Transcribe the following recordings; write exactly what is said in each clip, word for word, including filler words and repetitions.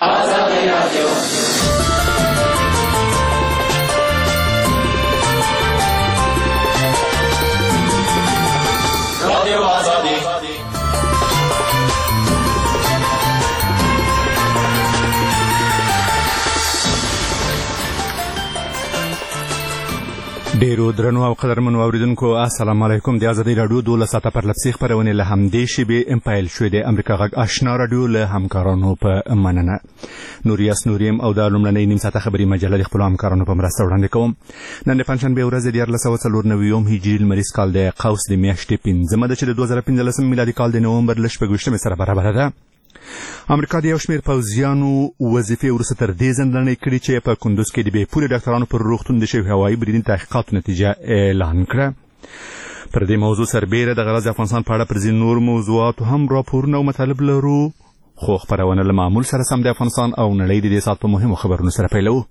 آزادی رادیو رادیو آزادی ډیرو درنو او قدرمنو اوریدونکو السلام علیکم. د ازادي رادیو دولس ساعته پر لپسې خبرونه له همدې شیبې امپایل شوې د امریکا غږ آشنا رادیو له همکارانو په مننه. نوریاس نوریم او د لومړنۍ نیم ساعته خبري مجله د خپل همکارانو په مرسته وړاندې کوم. نن د پنځشنبه ورځ د دیارلس سوه څلور نوي هجري لمریز کال د قوس د میاشتې پنځمه ده چې د دوه زره پنځلسم میلادي کال د نومبر له شپږویشتمې سره برابره ده. امریکا د یو شمېر پوځیانو وظیفې وروسته تر دې ځنډنۍ کړې چې په کندوز کې د بې پولې ډاکټرانو پر روغتون د شوي هوایي بریدونو تحقیقاتو نتیجه اعلان کړه. پر دې موضوع سربیره د غرض افغانستان په اړه پر ځینو نور موضوعاتو هم راپورونه او مطالب لرو، خو خپرونه له معمول سره سم د افغانستان او نړۍ د دې ساعت په مهمو خبرونو سره پیلوو.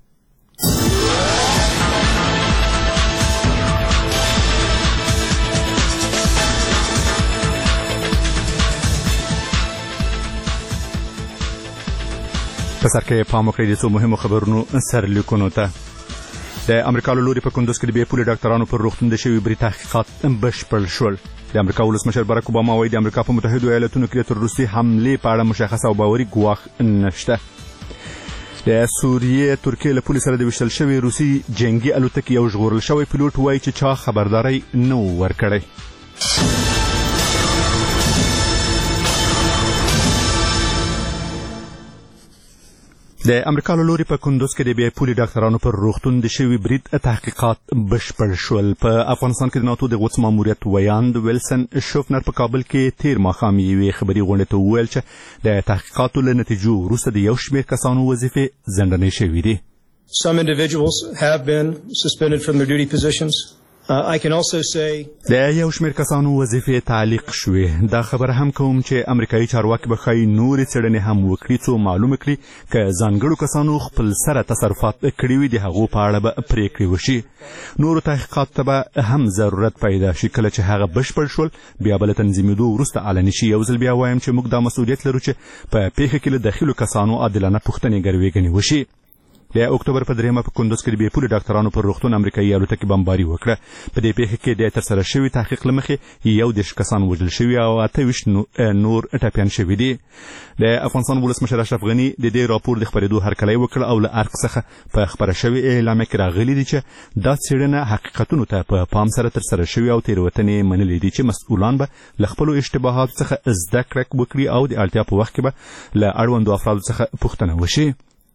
په سر کې پام وکړئ د څو مهمو خبرونو سرلیکونو ته. د امریکا له لوري په کندوز کې د بې پولې ډاکټرانو پر روغتون د شوي برید تحقیقات بشپړ شول. د امریکا ولسمشر باراک اوباما وایي د امریکا په متحدو ایالتونو کې د تروریستي حملې په اړه مشخص او باوري ګواښ نشته. د سوریې ترکیې له پولې سره د ویشتل شوي روسي جنګي الوتکې یو ژغورل شوی پیلوټ وایي چې چا خبرداری نه و ورکړی. د امریکا له لوري په کندوز کې د بې پولې ډاکټرانو پر روغتون د شوي برید تحقیقات بشپړ شول. په افغانستان کې د ناتو د غوڅ ماموریت ویاند ویلسن شوفنر په کابل کې تیر ماښام یوې خبري غونډې ته وویل چې د تحقیقاتو له نتیجو وروسته د یو شمېر کسانو وظیفې ځنډنۍ شوي دي. Some individuals have been suspended from their duty positions. Uh, I can also say د یو شمېر کسانو وظیفې تعلیق شوې. دا خبره هم کوم چې امریکایي چارواکي به ښایي نورې څېړنې هم وکړي څو معلومه کړي که ځانګړو کسانو خپل سره تصرفات کړي وي د هغو په اړه به پریکړې وشي. نورو تحقیقاتو ته به هم ضرورت پیدا شي. کله چې هغه بشپړ شول بیا به له تنظیمېدو وروسته علني شي. یو ځل بیا وایم چې موږ دا مسؤلیت لرو چې په پیښه کې له داخلو کسانو عادلانه پوښتنې ګروېږنې وشي. د اکتوبر په دریمه په کندوز کې د بې پولې ډاکټرانو پر روغتون امریکایي الوتکې بمباري وکړه. په دې پیښه کې د ترسره شوي تحقیق له مخې یو دېرش کسان وژل شوي او اته ویشت نور ټپیان شوي دي. د افغانستان ولسمشر اشرف غني د دې راپور د خپرېدو هرکلی وکړ او له ارګ څخه په خپره شوې اعلامیه کې راغلي دي چې دا څېړنه حقیقتونو ته په پام سره ترسره شوي او تېروتنې منلې دي چې مسؤلان به له خپلو اشتباهاتو څخه زده کړه وکړي او د اړتیا په وخت کې به له اړوندو افرادو څخه پوښتنه وشي.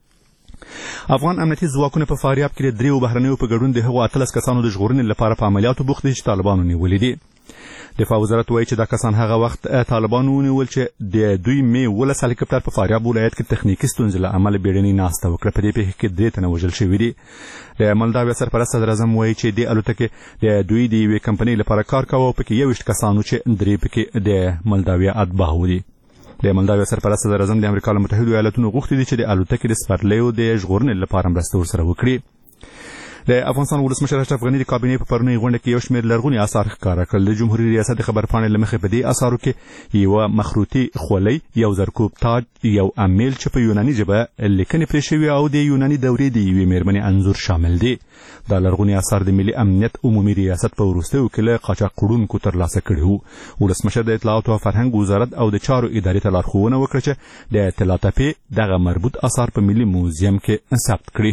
افغان امنیتي ځواکونه په فاریاب کې د دریو بهرنیو په ګډون د هغو اتلس کسانو د ژغورنې لپاره په عملیاتو بوخت دي چې طالبانو نیولي دي. دفاع وزارت وایي چې دا کسان هغه وخت طالبانو ونیول چې د دوی می ولس هلیکاپټر په فاریاب ولایت کې تخنیکي ستونزې له امله بیړنۍ ناسته وکړه. په دې پیښه کې درې تنه وژل شوي دي. د مالداویا سرپرست صدراعظم وایي چې دې الوتکې د دوی د یوې کمپنۍ لپاره کار کاوه او پکې یو ویشت کسانو چې درې پکې د مالداویا اتباع دي. د مالداویا سرپرست صدراعظم د امریکا له متحدو ایالتونو غوښتي دي چې د الوتکې د سپرلیو د ژغورنې لپاره مرسته ورسره وکړي. د افغانستان ولسمشر اشرف غني د کابینې په پرونۍ غونډه کې یو شمېر لرغوني آثار ښکاره کړل. د جمهوري ریاست د خبرپاڼې له مخې په دې آثارو کې یوه مخروطي خولۍ، یو زرکوب تاج، یو امیل چې په یوناني ژبه لیکنې پرې شوي او د یوناني دورې د یوې مېرمنې انځور شامل دي. دا لرغوني آثار د ملي امنیت عمومي ریاست په وروستیو کې له قاچاقوړونکو ترلاسه کړي وو. ولسمشر د اطلاعاتو او فرهنګ وزارت او د چارو ادارې ته لارښوونه وکړه چې د طلا تپې دغه مربوط آثار په ملي موزیم کې ثبت کړي.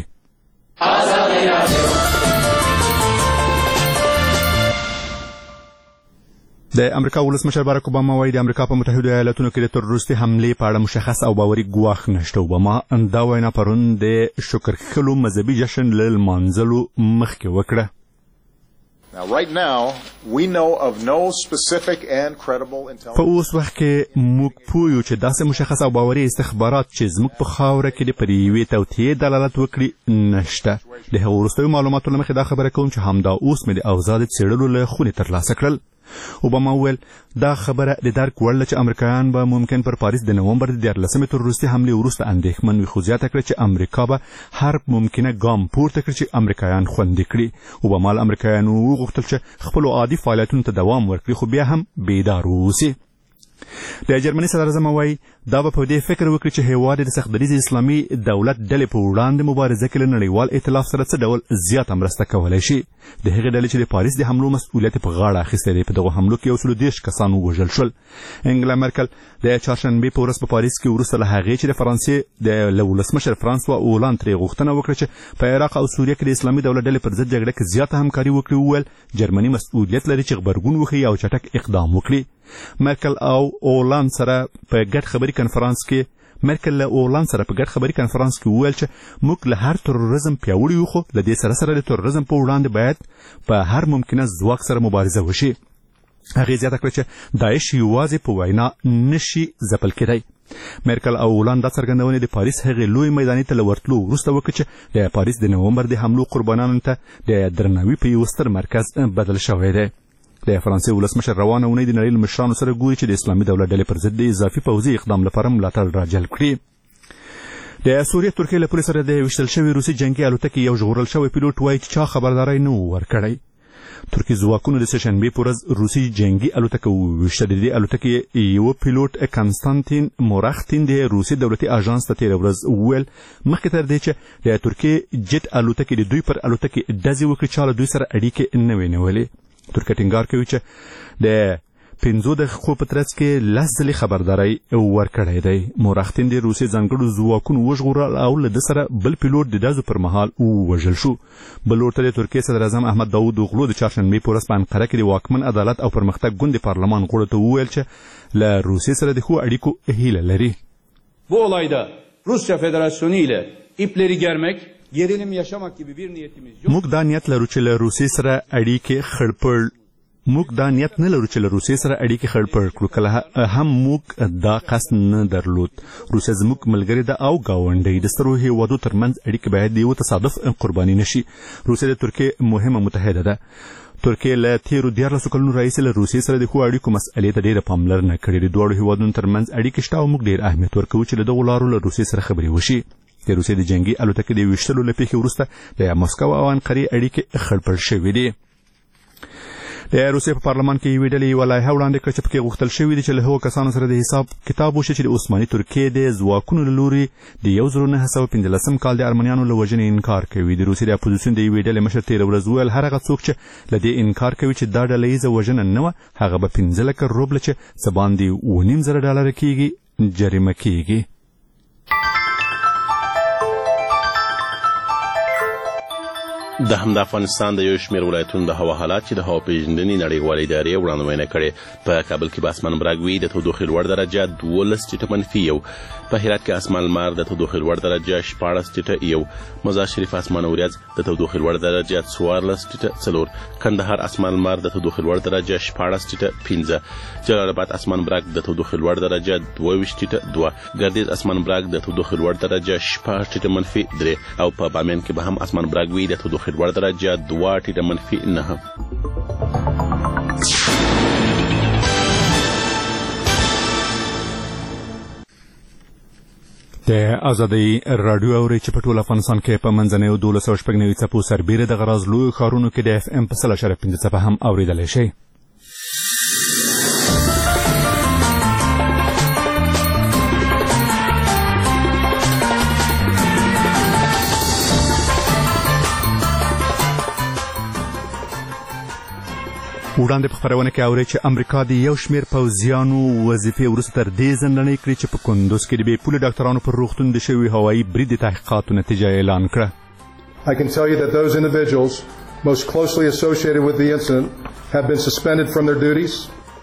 د امریکا ولسمشر باراک اوباما وایي د امریکا په متحدو ایالتونو کې د تروریستي حملې په اړه مشخص او باوري ګواښ نشته. اوباما دا وینا پرون د شکر کښلو مذهبي جشن له لمانځلو مخکې وکړه. Now, right now, we know of no specific and credible intelligence. په اوس وخت کې موږ پوهیو چې داسې مشخص او باوري استخبارات چې زموږ په خاوره کې د پر یوې توطیې دلالت وکړي نشته. د هغو وروستیو معلوماتو له مخې دا خبره کوم چې همدا اوس مې د اوضاع د څېړلو له خونې ترلاسه کړل. اوباما وویل دا خبره د درک وړ ده چې امریکایان به ممکن پر پاریس د نومبر د دیارلسمې تروریستي حملې وروسته اندېښمن وي، خو زیاته کړه چې امریکا به هر ممکنه ګام پورته کړي چې امریکایان خوندي کړي. اوباما له امریکایانو وغوښتل چې خپلو عادي فعالیتونو ته دوام ورکړي، خو بیا هم بیدار واوسي. د جرمني صدراعظم وایي دا به په دې فکر وکړي چې هیواد د سختدریز اسلامي دولت ډلې په وړاندې مبارزه کې له نړیوال ائتلاف سره څه ډول زیاته مرسته کولی شي. د هغې ډلې چې د پاریس د حملو مسؤلیت په غاړه اخیستی دی، په دغو حملو کې یو سلو دېرش کسان ووژل شول. انګلا مرکل د چهارشنبې په ورځ په پاریس کې وروسته له هغې چې د فرانسې د له ولسمشر فرانسوا اولان ترې غوښتنه وکړه چې په عراق او سوریه کې د اسلامي دولت ډلې پر ضد جګړه کې زیاته همکاري وکړي، وویل جرمني مسؤلیت لري چې غبرګون وښیي او چټک اقدام وکړي. مرکل او اولان سره په ګډ خبري کنفرانس کې مرکل له اولان سره په ګډ خبري کنفرانس کې وویل چې موږ له هر تروریزم پیاوړي یو، خو له دې سره سره د تروریزم په وړاندې باید په هر ممکنه ځواک سره مبارزه وشي. هغې زیاته کړه چې داعش یوازې په وینا نشي ځپل کېدی. مرکل او اولان دا څرګندونې د پاریس هغې لوی میداني ته له ورتلو وروسته وکړه چې د پاریس د نومبر د حملو قربانانو ته د درناوي په یو ستر مرکز بدل شوی دی. د فرانسې ولسمشر روانه اونۍ د نړۍ له مشرانو سره ګوري چې د اسلامي دولت ډلې پر ضد د اضافي پوځي اقدام لپاره ملاتړ راجلب کړي. د سوریې ترکیې له پولې سره د ویشتل شوي روسي جنګي الوتکې یو ژغورل شوی پیلوټ وایي چې چا خبرداری نه و ورکړی. ترکي ځواکونو د سهشنبې په ورځ روسي جنګي الوتکه وویشته. د دې الوتکې یوه پیلوټ کنستانتین مورختین د روسي دولتي اژانس ته تېره ورځ وویل مخکې تر دې چې د ترکیې جټ الوتکې د دوی پر الوتکې ډزې وکړي چا له دوی سره اړیکې نه وې نیولې. ترکیه ټینګار کوي چې د پنځو دقیقو په ترڅ کې لس ځلې خبرداری ورکړی دی. مورختین د روسیې ځانګړو ځواکونو وژغورل او له ده سره بل پیلوټ د ډزو پر مهال ووژل شو. بل ورته د ترکیې صدر اعظم احمد داود اوغلو د چهارشنبې په ورځ په انقره کې د واکمن عدالت او پرمختګ ګوند د پارلمان غړو ته وویل چې له روسیې سره د ښو اړیکو هیله لري. Bu olayda Rusya Federasyonu ile ipleri germek, gerilim yaşamak gibi bir niyetimiz yok. موږ دا نیت لرو چې له روسیې سره اړیکې خړپړ موږ دا نیت نه لرو چې له روسیې سره اړیکې خړپړ کړو. کله هم موږ دا قصد نه درلود. روسیه زموږ ملګرې ده او ګاونډی. د سترو هیوادو ترمنځ اړیکې باید د یو تصادف قرباني نشي. روسیه د ترکیې مهمه متحده ده. ترکیه له تیرو دیارلسو کلونو راهیسې له روسیې سره د ښو اړیکو مسئلې ته ډېره پاملرنه کړې. د دواړو هیوادونو ترمنځ اړیکې شته او موږ ډېر اهمیت ورکوو چې له دغو لارو له روسیې سره خبرې وشي. د روسیې د جنګي الوتکې د ویشتلو له پیښې وروسته د مسکو او انقرې اړیکې خړپړ شوې دي. د روسیې په پارلمان کې یوې ډلې یوه لایحه وړاندې کړه چې پکې غوښتل شوي دي چې له هغو کسانو سره د حساب کتاب وشي چې د عثماني ترکیې د ځواکونو له لوري د یو زرو نهه سوه پنځلسم کال د ارمنیانو له وژنې انکار کوي. د روسیې د اپوزیسیون د یوې ډلې مشر تېره ورځ وویل هر هغه څوک چې له دې انکار کوي چې دا ډله ییزه وژنه نه وه هغه به پنځه لکه روبله چې څه باندې اوه نیم زره ډالره کېږي جریمه کېږي. د همدا افغانستان د یو شمېر ولایتونو د هوا حالات چې د هوا پیژندنې نړیوالې ادارې وړاندوینه کړې. په کابل کې به اسمان براګ وي، د تودوخې لوړ درجه دولس ټیټه منفي یو. په هرات کې اسمان لمر، د تودوخې لوړ درجه شپاړس ټیټه یو. مزار شریف اسمان وریځ، د تودوخې لوړ درجه څوارلس ټیټه څلور. کندهار اسمان لمر، د تودوخې لوړ درجه شپاړس ټیټه پنځه. جلال آباد اسمان براګ، د تودوخې لوړ درجه دوه ویشت ټیټه دوه. ګردیز اسمان براګ، د تودوخې لوړ درجه شپږ ټیټه منفي درې. او په بامیان کې به هم اسمان براګ وي، د تودوخې لوړ درجه دوه ټیټه منفي نهه. د ازادۍ راډیو اورئ چې په ټول افغانستان کې په منځنیو دولس سوه شپږ نوي څپو سربیره د غراز لویو ښارونو کې د اف ام په سل اشاریه پنځه څپه هم اورېدلی شئ. وړاندې په خپرونه کې اورئ چې امریکا د یو شمېر پوځیانو وظیفې وروسته تر دې ځنډنۍ کړې چې په کندوز کې د بې پولې ډاکټرانو پر روغتون د شوي هوایي برید د تحقیقاتو نتیجه اعلان کړه. I can tell you that those individuals most closely associated with the incident have been suspended from their duties.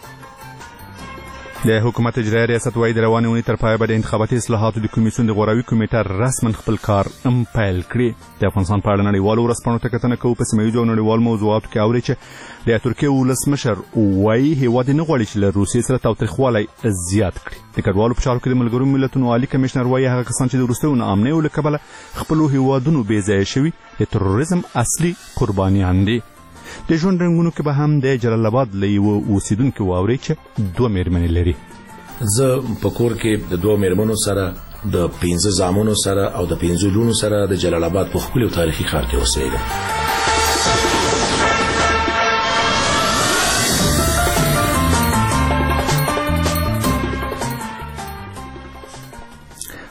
د حکومت اجرایه ریاست وايي د روانې اونۍ تر پایه به د انتخاباتي اصلاحاتو د کمیسیون د غوراوي کمیټه رسما خپل کار پیل کړي. د افغانستان په اړه نړیوالو ورځپاڼو ته کتنه کوو. په سیمه ییزو او نړیوالو موضوعاتو کې اورئ چې د ترکیې ولسمشر وایي هېواد یې نه غواړي چې له روسیې سره تاوتریخوالی زیات کړي. د کډوالو په چارو کې د ملګرو ملتونو عالي کمیشنر وایي هغه کسان چې د وروستیو ناامنیو له کبله خپلو هېوادونو بې ځایه شوي د تروریزم اصلي قربانیان دي. د ژوند رنګونو کې به هم د جلال آباد له یوه اوسېدونکي واورئ چې دوه مېرمنې لري. زه په کور کې د دوه مېرمنو سره د پنځه زامنو سره او د پنځو لونو سره د جلال آباد په ښکلي او تاریخي ښار کې اوسېږم.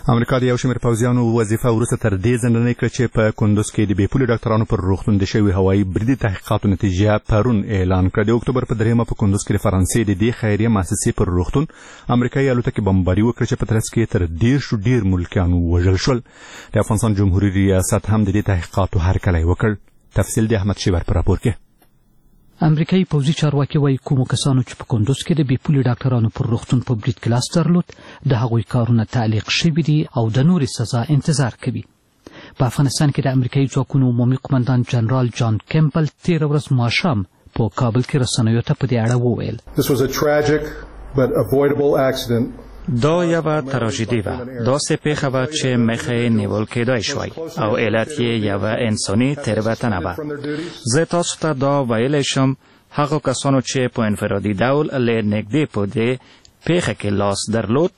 امریکا د یو شمېر پوځیانو وظیفه وروسته تر دې ځنډنۍ کړه چې په کندوز کې د بې پولې ډاکټرانو پر روغتون د شوي هوایي بریدي تحقیقاتو نتیجه پرون اعلان کړه. د اکتوبر په دریمه په کندوز کې د فرانسې د دې خیریه مؤسسې پر روغتون امریکایي الوتکې بمباري وکړه چې په ترڅ کې تر دېرشو ډېر ملکیان ووژل شول. د افغانستان جمهوري ریاست هم د دې تحقیقاتو هرکلی وکړ. تفصیل د احمد شیبر په راپور کې. امریکایي پوځي چارواکي وایي کومو کسانو چې په کندوز کې د بې پولې ډاکټرانو پر روغتون په برید کې لاس درلود د هغوی کارونه تعلیق شوي دي او د نورې سزا انتظار کوي. په افغانستان کې د امریکایي ځواکونو عمومي قمندان جنرال جان کیمپل تېره ورځ ماښام په کابل کې رسنیو ته په دې اړه وویل. This was a tragic but avoidable accident. دا یوه تراژیدي وه. داسې پیښه وه چې مخې نیول کېدای شوی او علت یې یوه انساني تېروتنه وه. زه تاسو ته دا ویلی شم هغو کسانو چې په انفرادي ډول له نږدې په دې پیښه کې لاس درلود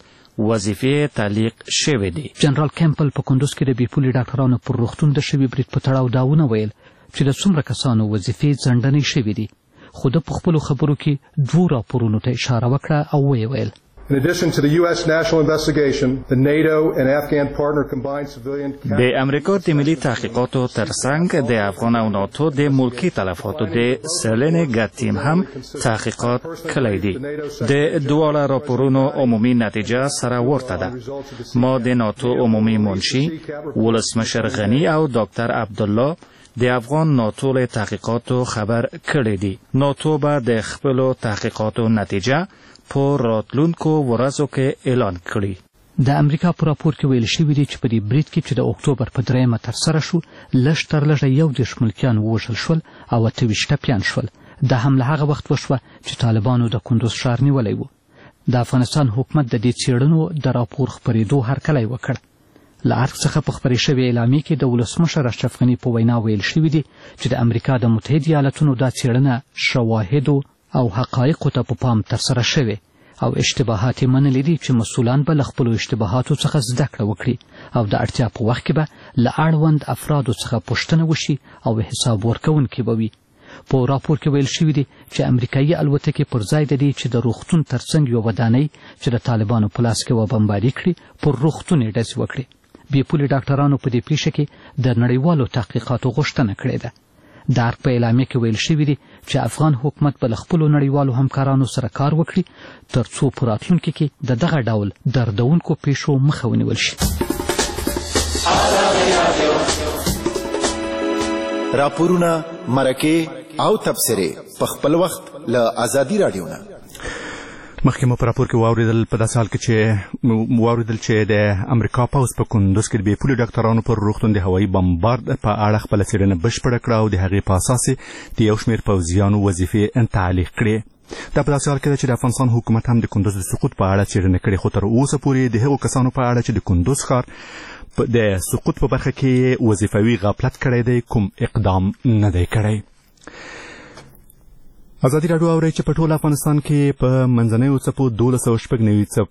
وظیفې تعلیق شوې دي. جنرال کیمپل په کندوز کې د بې پولې ډاکټرانو پر روغتون د شوي برید په تړاو دا ونه ویل چې د څومره کسانو وظیفې ځنډنۍ شوې دي، خو د په خپلو خبرو کې دوو راپورونو ته اشاره وکړه او ویې ویل In addition to the U S national investigation, the NATO and Afghan partner combined civilian د امریکا د ملي تحقیقاتو ترڅنګ د افغان او ناتو د ملکی تلفاتو د څېړنې ګډ ټیم هم تحقیقات کړی دي. د دواړه راپورونو عمومي نتیجه سره ورته ده. ما د ناتو عمومي منشي ولسمشر غني او ډاکټر عبدالله د افغان ناتو له تحقیقاتو خبر کړی دي. ناتو به د خپلو تحقیقاتو نتیجه په راتلونکو ورځو کې اعلان کړي. د امریکا په راپور کې ویل شوي دي چې په دې برید کې چې د اکتوبر په دریمه ترسره شو لږ تر لږه یو دېرش ملکیان ووژل شول او اته ویشت ټپیان شول. دا هم له هغه وخت وشوه چې طالبانو د کندوز ښار نیولی و. د افغانستان حکومت د دې څېړنو د راپور خپرېدو هرکلی وکړ. له ارګ څخه په خپرې شوې اعلامیې کې د ولسمشر اشرف غني په وینا ویل شوي دي چې د امریکا د متحده ایالتونو دا څېړنه شواهدو او حقایقو ته په پام ترسره شوې او اشتباهات یې منلي دي چې مسؤلان به له خپلو اشتباهاتو څخه زده کړه وکړي او د اړتیا په وخت کې به له اړوند افرادو څخه پوښتنه وشي او حساب ورکوونکي به وي. په راپور کې ویل شوي دي چې امریکایي الوتکې پر ځای د دې چې د روغتون ترڅنګ یوه ودانۍ چې د طالبانو په لاس کې وه بمباري کړي پر روغتون یې ډزې وکړې. بې پولې ډاکټرانو په دې پیښه کې د نړیوالو تحقیقاتو غوښتنه کړې ده. د ارګ په اعلامیه کې ویل شوي دي چې افغان حکومت به له خپلو نړیوالو همکارانو سره کار وکړي تر څو په راتلونکي کې د دغه ډول دردونکو پیښو مخه ونیول شي. راپورونه، مرکې او تبصرې په خپل وخت له ازادي راډیو نه. مخکې مو په راپور کې واورېدل په داسې حال کې چې واورېدل چې د امریکا پوځ په کندوز کې د بې پولې ډاکټرانو پر روغتون د هوایي بمبارد په اړه خپله څېړنه بشپړه کړه او د هغې په اساس د یو شمېر پوځیانو وظیفې تعلیق کړې. دا په داسې حال کې ده چې د افغانستان حکومت هم د کندوز د سقوط په اړه څېړنه کړې، خو تر اوسه پورې د هغو کسانو په اړه چې د کندوز ښار د سقوط په برخه کې وظیفوي غفلت کړی دی کوم اقدام نه دی کړی. ازادي راډیو اورئ چې په ټول افغانستان کې په منځنیو څپو دولس سوه شپږ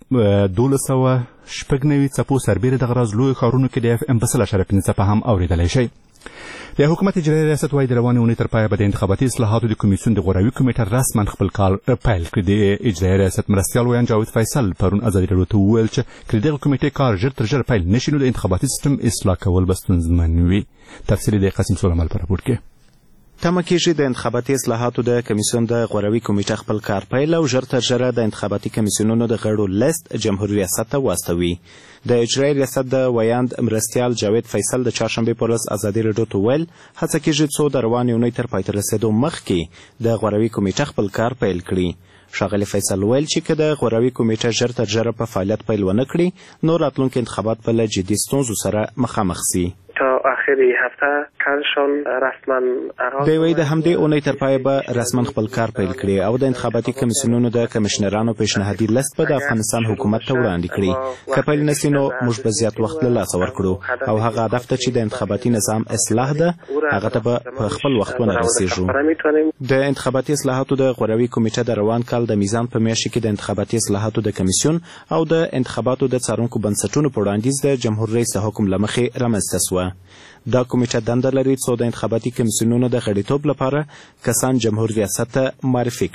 نوي څپو سربیرې دغه راز لویو ښارونو کې د اف ام په سل اشاریه پنځه څپه هم اورېدلی شئ. د حکومت اجرایي ریاست وایي د روانې اونۍ تر پایه به د انتخاباتي اصلاحاتو د کمیسیون د غوراوي کمیټه رسما خپل کار پیل کړي. د اجرایي ریاست مرستیال ویان جاوید فیصل پرون ازادي راډیو ته وویل چې که د دغه کمیټې کار ژر تر ژره پیل نشي نو د انتخاباتي سیستم اصلاح کول به ستونزمن وي. تفصیل د قاسم سلیمان په راپور کې. تمه کېږي د انتخاباتي اصلاحاتو د کمیسیون د غوراوي کمیټه خپل کار پیل او ژر تر ژره د انتخاباتي کمیسیونونو د غړو لیست جمهوري ریاست ته واستوي. د اجرایي ریاست د ویاند مرستیال جاوید فیصل د چهارشنبې په ورځ ازادي راډیو ته وویل هڅه کېږي څو د روانې اونۍ تر پای ته رسېدو مخکې د غوراوي کمیټه خپل کار پیل کړي. ښاغلي فیصل ویل چې که د غوراوي کمیټه ژر تر ژره په فعالیت پیل ونه کړي نو راتلونکي انتخابات به له جدي ستونزو سره مخامخ سي. تا آخر هفته کارشان رسما آغاز دی وایي د همدې اونۍ تر پایه به رسما خپل کار پیل کړي او د انتخاباتي کمیسیونونو د کمیشنرانو پیشنهادي لیست به د افغانستان حکومت ته وړاندې کړي. که پیل نسي نو موږ به زیات وخت له لاسه ورکړو او هغه هدف ته چې د انتخاباتي نظام اصلاح ده هغه ته به په خپل وخت ونه رسېږو. د انتخاباتي اصلاحاتو د غوراوي کمیټه د روان کال د میزان په میاشت کې د انتخاباتي اصلاحاتو د کمیسیون او د انتخاباتو د څارونکو بنسټونو په وړاندیز د جمهور رئیس حکم له مخې رامنځته سوه. دا کمیټه دنده لري څو د انتخاباتي کمیسیونونو د غړیتوب لپاره کسان جمهور ریاست ته معرفي کړي.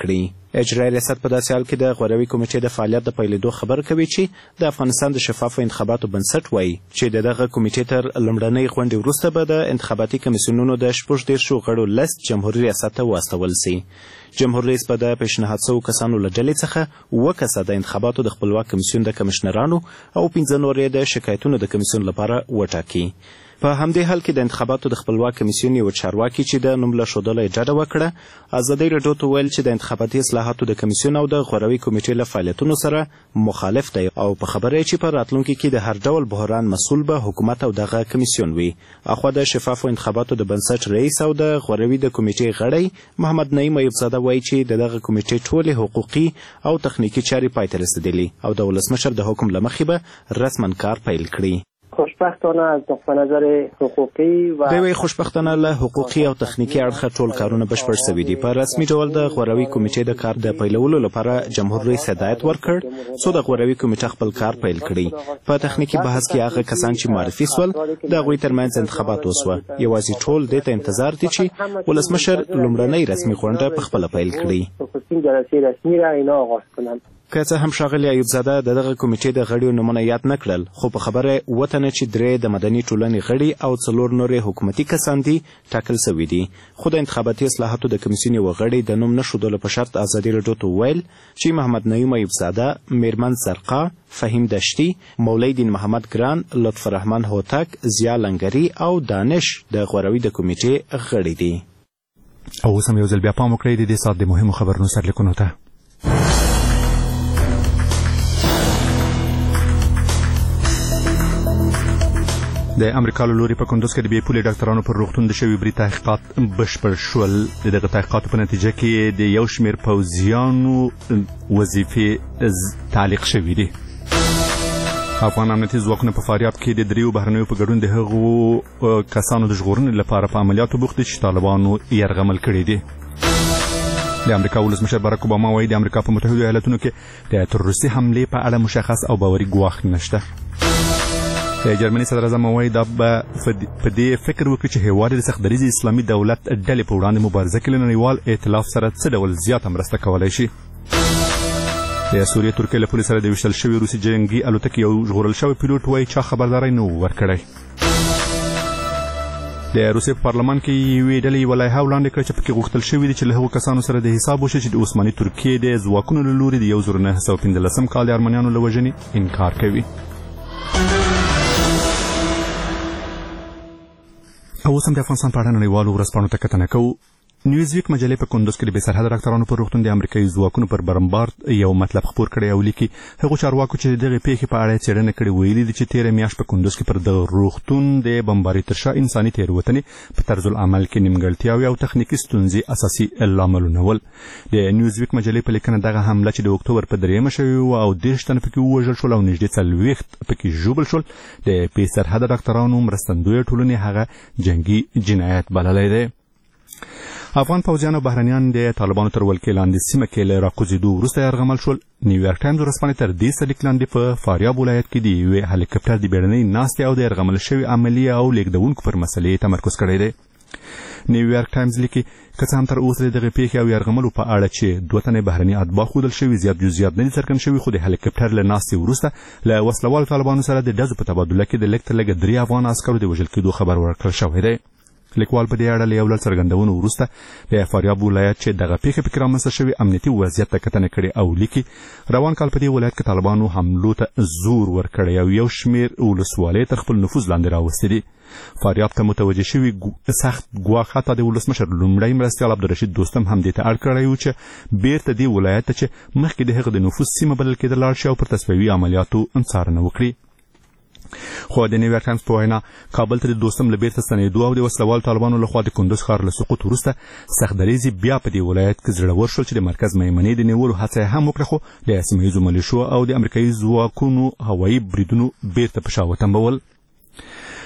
اجرایي ریاست په داسې حال کې د غوروي کمیټې د فعالیت د پیلېدو خبر کوي چې د افغانستان د شفافو انتخاباتو بنسټ وایي چې د دغه کمیټې تر لومړنۍ غونډې وروسته به د انتخاباتي کمیسیونونو د شپږ دېرشو غړو لست جمهوري ریاست ته واستول سي. جمهور رئیس به د پیشنهاد شوو کسانو له ډلې څخه اووه کسه د انتخاباتو د خپلواک کمیسیون د کمشنرانو او پنځه نور یې د شکایتونو د کمیسیون لپاره وټاکي. په همدې حال کې د انتخاباتو د خپلواک کمیسیون یو چارواکي چې د نوم له ښودلو یې ډډه وکړه ازادۍ راډیو ته وویل چې د انتخاباتي اصلاحاتو د کمیسیون او د غوروي کمیټې له فعالیتونو سره مخالف دی او په خبره یې چې په راتلونکي کې د هر ډول بحران مسؤل به حکومت او دغه کمیسیون وي. اخوا د شفافو انتخاباتو د بنسټ رئیس او د غوروي د کمیټې غړی محمد نعیم ایوبزاده وایي چې د دغه کمیټې ټولې حقوقي او تخنیکي چارې پای ته رسېدلي او د ولسمشر د حکم له مخې به رسما کار پیل کړي. خوشبختانه از نقطه نظر حقوقي و دوی خوشبختانه له حقوقي او تخنیکي اړخه ټول کارونه بشپړ شوي دي. په رسمي ډول د غوروي کمیټې د کار د پیلولو لپاره جمهور رئیس هدایت ورکړ څو د غوروي کمیټې خپل کار پیل کړي. په تخنیکي بحث کې هغه کسان چې معرفي سول د هغوی ترمنځ انتخابات وسوه. یوازې ټول دې ته انتظار دي چې ولسمشر لومړنۍ رسمي غونډه په خپله پیل کړي. که څه هم ښاغلي ایوبزاده د دغه کمیټې د غړیو نومونه یاد نه کړل خو په خبره اووه تنه چې درې د مدني ټولنې غړي او څلور نورې حکومتي کسان دي ټاکل سوي دي. خو د انتخاباتي اصلاحاتو د کمیسیون یوه غړي د نوم نه ښودلو په شرط ازادي راډیو ته وویل چې محمد نعیم ایوبزاده، میرمن زرقا، فهیم دشتي، مولوی دین محمد ګران، لطف الرحمن هوتک، ضیا لنګري او دانش د غوروي د کمیټې غړي دي. او اوس هم یو ځل بیا پام وکړئ د دې ساعت د مهمو خبرونو سرلیکونو ته. د امریکا له لوري په کندوز کې د بې پولې ډاکټرانو پر روغتون د شوي برید تحقیقات بشپړ شول. د دغه تحقیقاتو په نتیجه کې د یو شمېر پوځیانو وظیفې تعلیق شوي دي. افغان امنیتي ځواکونه په فاریاب کې د دریو بهرنیو په ګډون د هغو کسانو د ژغورنې لپاره په عملیاتو بوخت دي چې طالبانو یرغمل کړي دي. د امریکا ولسمشر باراک اوباما وایي د امریکا په متحدو ایالتونو کې د تروریستي حملې په اړه مشخص او باوري ګواښ نشته. د جرمني صدر اعظم وایي دا به په دې فکر وکړي چې هېواد د سخت دریځ اسلامي دولت ډلې په وړاندې مبارزه کې له نړیوال ائتلاف سره څه ډول زیاته مرسته کولی شي. د سوریې ترکیې له پولې سره د ویشتل شوي روسي جنګي الوتکې یو ژغورل شوی پیلوټ وایي چا خبرداری نه و ورکړی. د روسیې په پارلمان کې یوې ډلې یوه لایحه وړاندې کړه چې پکې غوښتل شوي دي چې له هغو کسانو سره د حساب وشي چې د عثماني ترکیې د ځواکونو له لوري د یو زر نهه سوه پنځلسم کال د ارمنیانو له وژنې انکار کوي. او اوس هم د افغانستان په اړه نړیوالو ورځپاڼو ته کتنه کوو. نیوزویک مجلې په کندوز کې د بې سرحده ډاکټرانو پر روغتون د امریکایي ځواکونو پر برمبارد یو مطلب خپور کړی او لیکي هغو چارواکو چې د دغې پیښې په اړه څېړنه کړې ویلي دي چې تېره میاشت په کندوز کې پر دغه روغتون د بمبارۍ تر شا انساني تېروتنې په طرز العمل کې نیمګړتیاوې او تخنیکي ستونزې اساسي لاملونه ول. د نیوزویک مجلې په لیکنه دغه حمله چې د اکتوبر په دریمه شوې وه او دېرش تنه پکې ووژل شول او نږدې څلوېښت پکې ژوبل شول د بې سرحده ډاکټرانو مرستندویه ټولنې هغه جنګي جنایت بللی دی. افغان پوځیان او بهرنیان د طالبانو تر ولکې لاندې سیمه کې له راکوزېدو وروسته یرغمل شول. نیویارک ټایمز ورځپاڼې تر دې څه لیک لاندې په فاریاب ولایت کې د یوې هلیکاپټر د بیړنۍ ناستې او د یرغمل شوي عملیې او لیږدونکو پر مسلې تمرکز کړی دی. نیویارک ټایمز لیکي که څه هم تر اوسه د دغې پیښې او یرغملو په اړه چې دوه تنې بهرني اتباع ښودل شوي زیات جزئیات نه دي څرګند شوي خو د هلیکاپټر له ناستې وروسته له وسلوالو طالبانو سره د ډزو په تبادله کې د لږ تر لږه درې افغان عسکرو د وژل کېدو خبر ورکړل شوی دی. لیکوال په دې اړه له یو لړ څرګندونو وروسته د فاریاب ولایت چې دغه پیښه پکې رامنځته شوې امنیتي وضعیت ته کتنه کړې او لیکي روان کال په دې ولایت کې طالبانو حملو ته زور ورکړی او یو شمېر ولسوالۍ تر خپل نفوذ لاندې راوستې دي. فاریاب ته متوجه شوي سخت ګواښ حتی د ولسمشر لومړی مرستیال عبدالرشید دوستم هم دې ته اړ کړی و چې بیرته دې ولایت ته چې مخکې د هغه د نفوذ سیمه بلل کېده لاړ شي او پر تصفیوي عملیاتو څارنه وکړي. خو د نیویارک ټایمز په وینا کابل ته د دوستم له بیرته ستنېدو او د وسلوالو طالبانو لخوا د کندوز ښار له سقوط وروسته سخت دریځې بیا په دې ولایت کې زړور شول چې د مرکز میمنې د نیولو هڅه یې هم وکړه خو د سیمه ییزو ملیشو او د امریکایي ځواکونو هوایي بریدونو بیرته په شا وتمبول.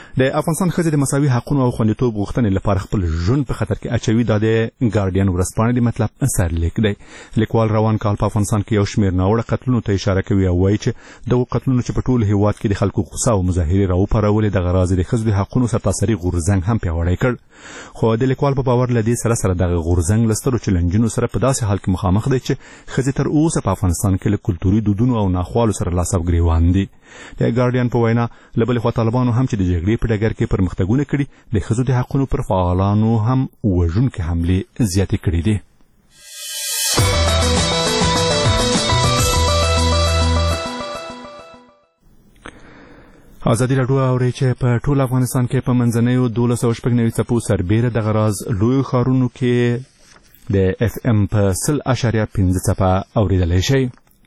د افغانستان ښځې د مساوي حقونو او خوندیتوب غوښتنې لپاره خپل ژوند په خطر کې اچوي. دا د ګارډین ورځپاڼې د مطلب سرلیک دی. لیکوال روان کال په افغانستان کې یو شمېر ناوړه قتلونو ته اشاره کوي او وایي چې دغو قتلونو چې په ټول هیواد کې د خلکو غوسه او مظاهرې راوپارولې دغه راز د ښځو د حقونو سرتاسري غورځنګ هم پیاوړی کړ. خو د لیکوال په باور له دې سره سره دغه غورځنګ له سترو چلنجونو سره په داسې حال کې مخامخ دی چې ښځې تر اوسه په افغانستان کې له کلتوري دودونو او ناخوالو سره لاس او ګریوان دي. د ګارډین په وینا له بلې خوا طالبانو هم چې د جګړې په ډګر کې پرمختګونه کړي د ښځو د حقونو پر فعالانو هم وژونکې حملې زیاتې کړي دي. ازادي راډیو اوري چې په ټول افغانستان کې په منځنیو دولس سوه شپږ نوي څپو سربیره دغه راز لویو ښارونو کې د اف ام په سل اشاریه پنځه څپه اورېدلی شئ.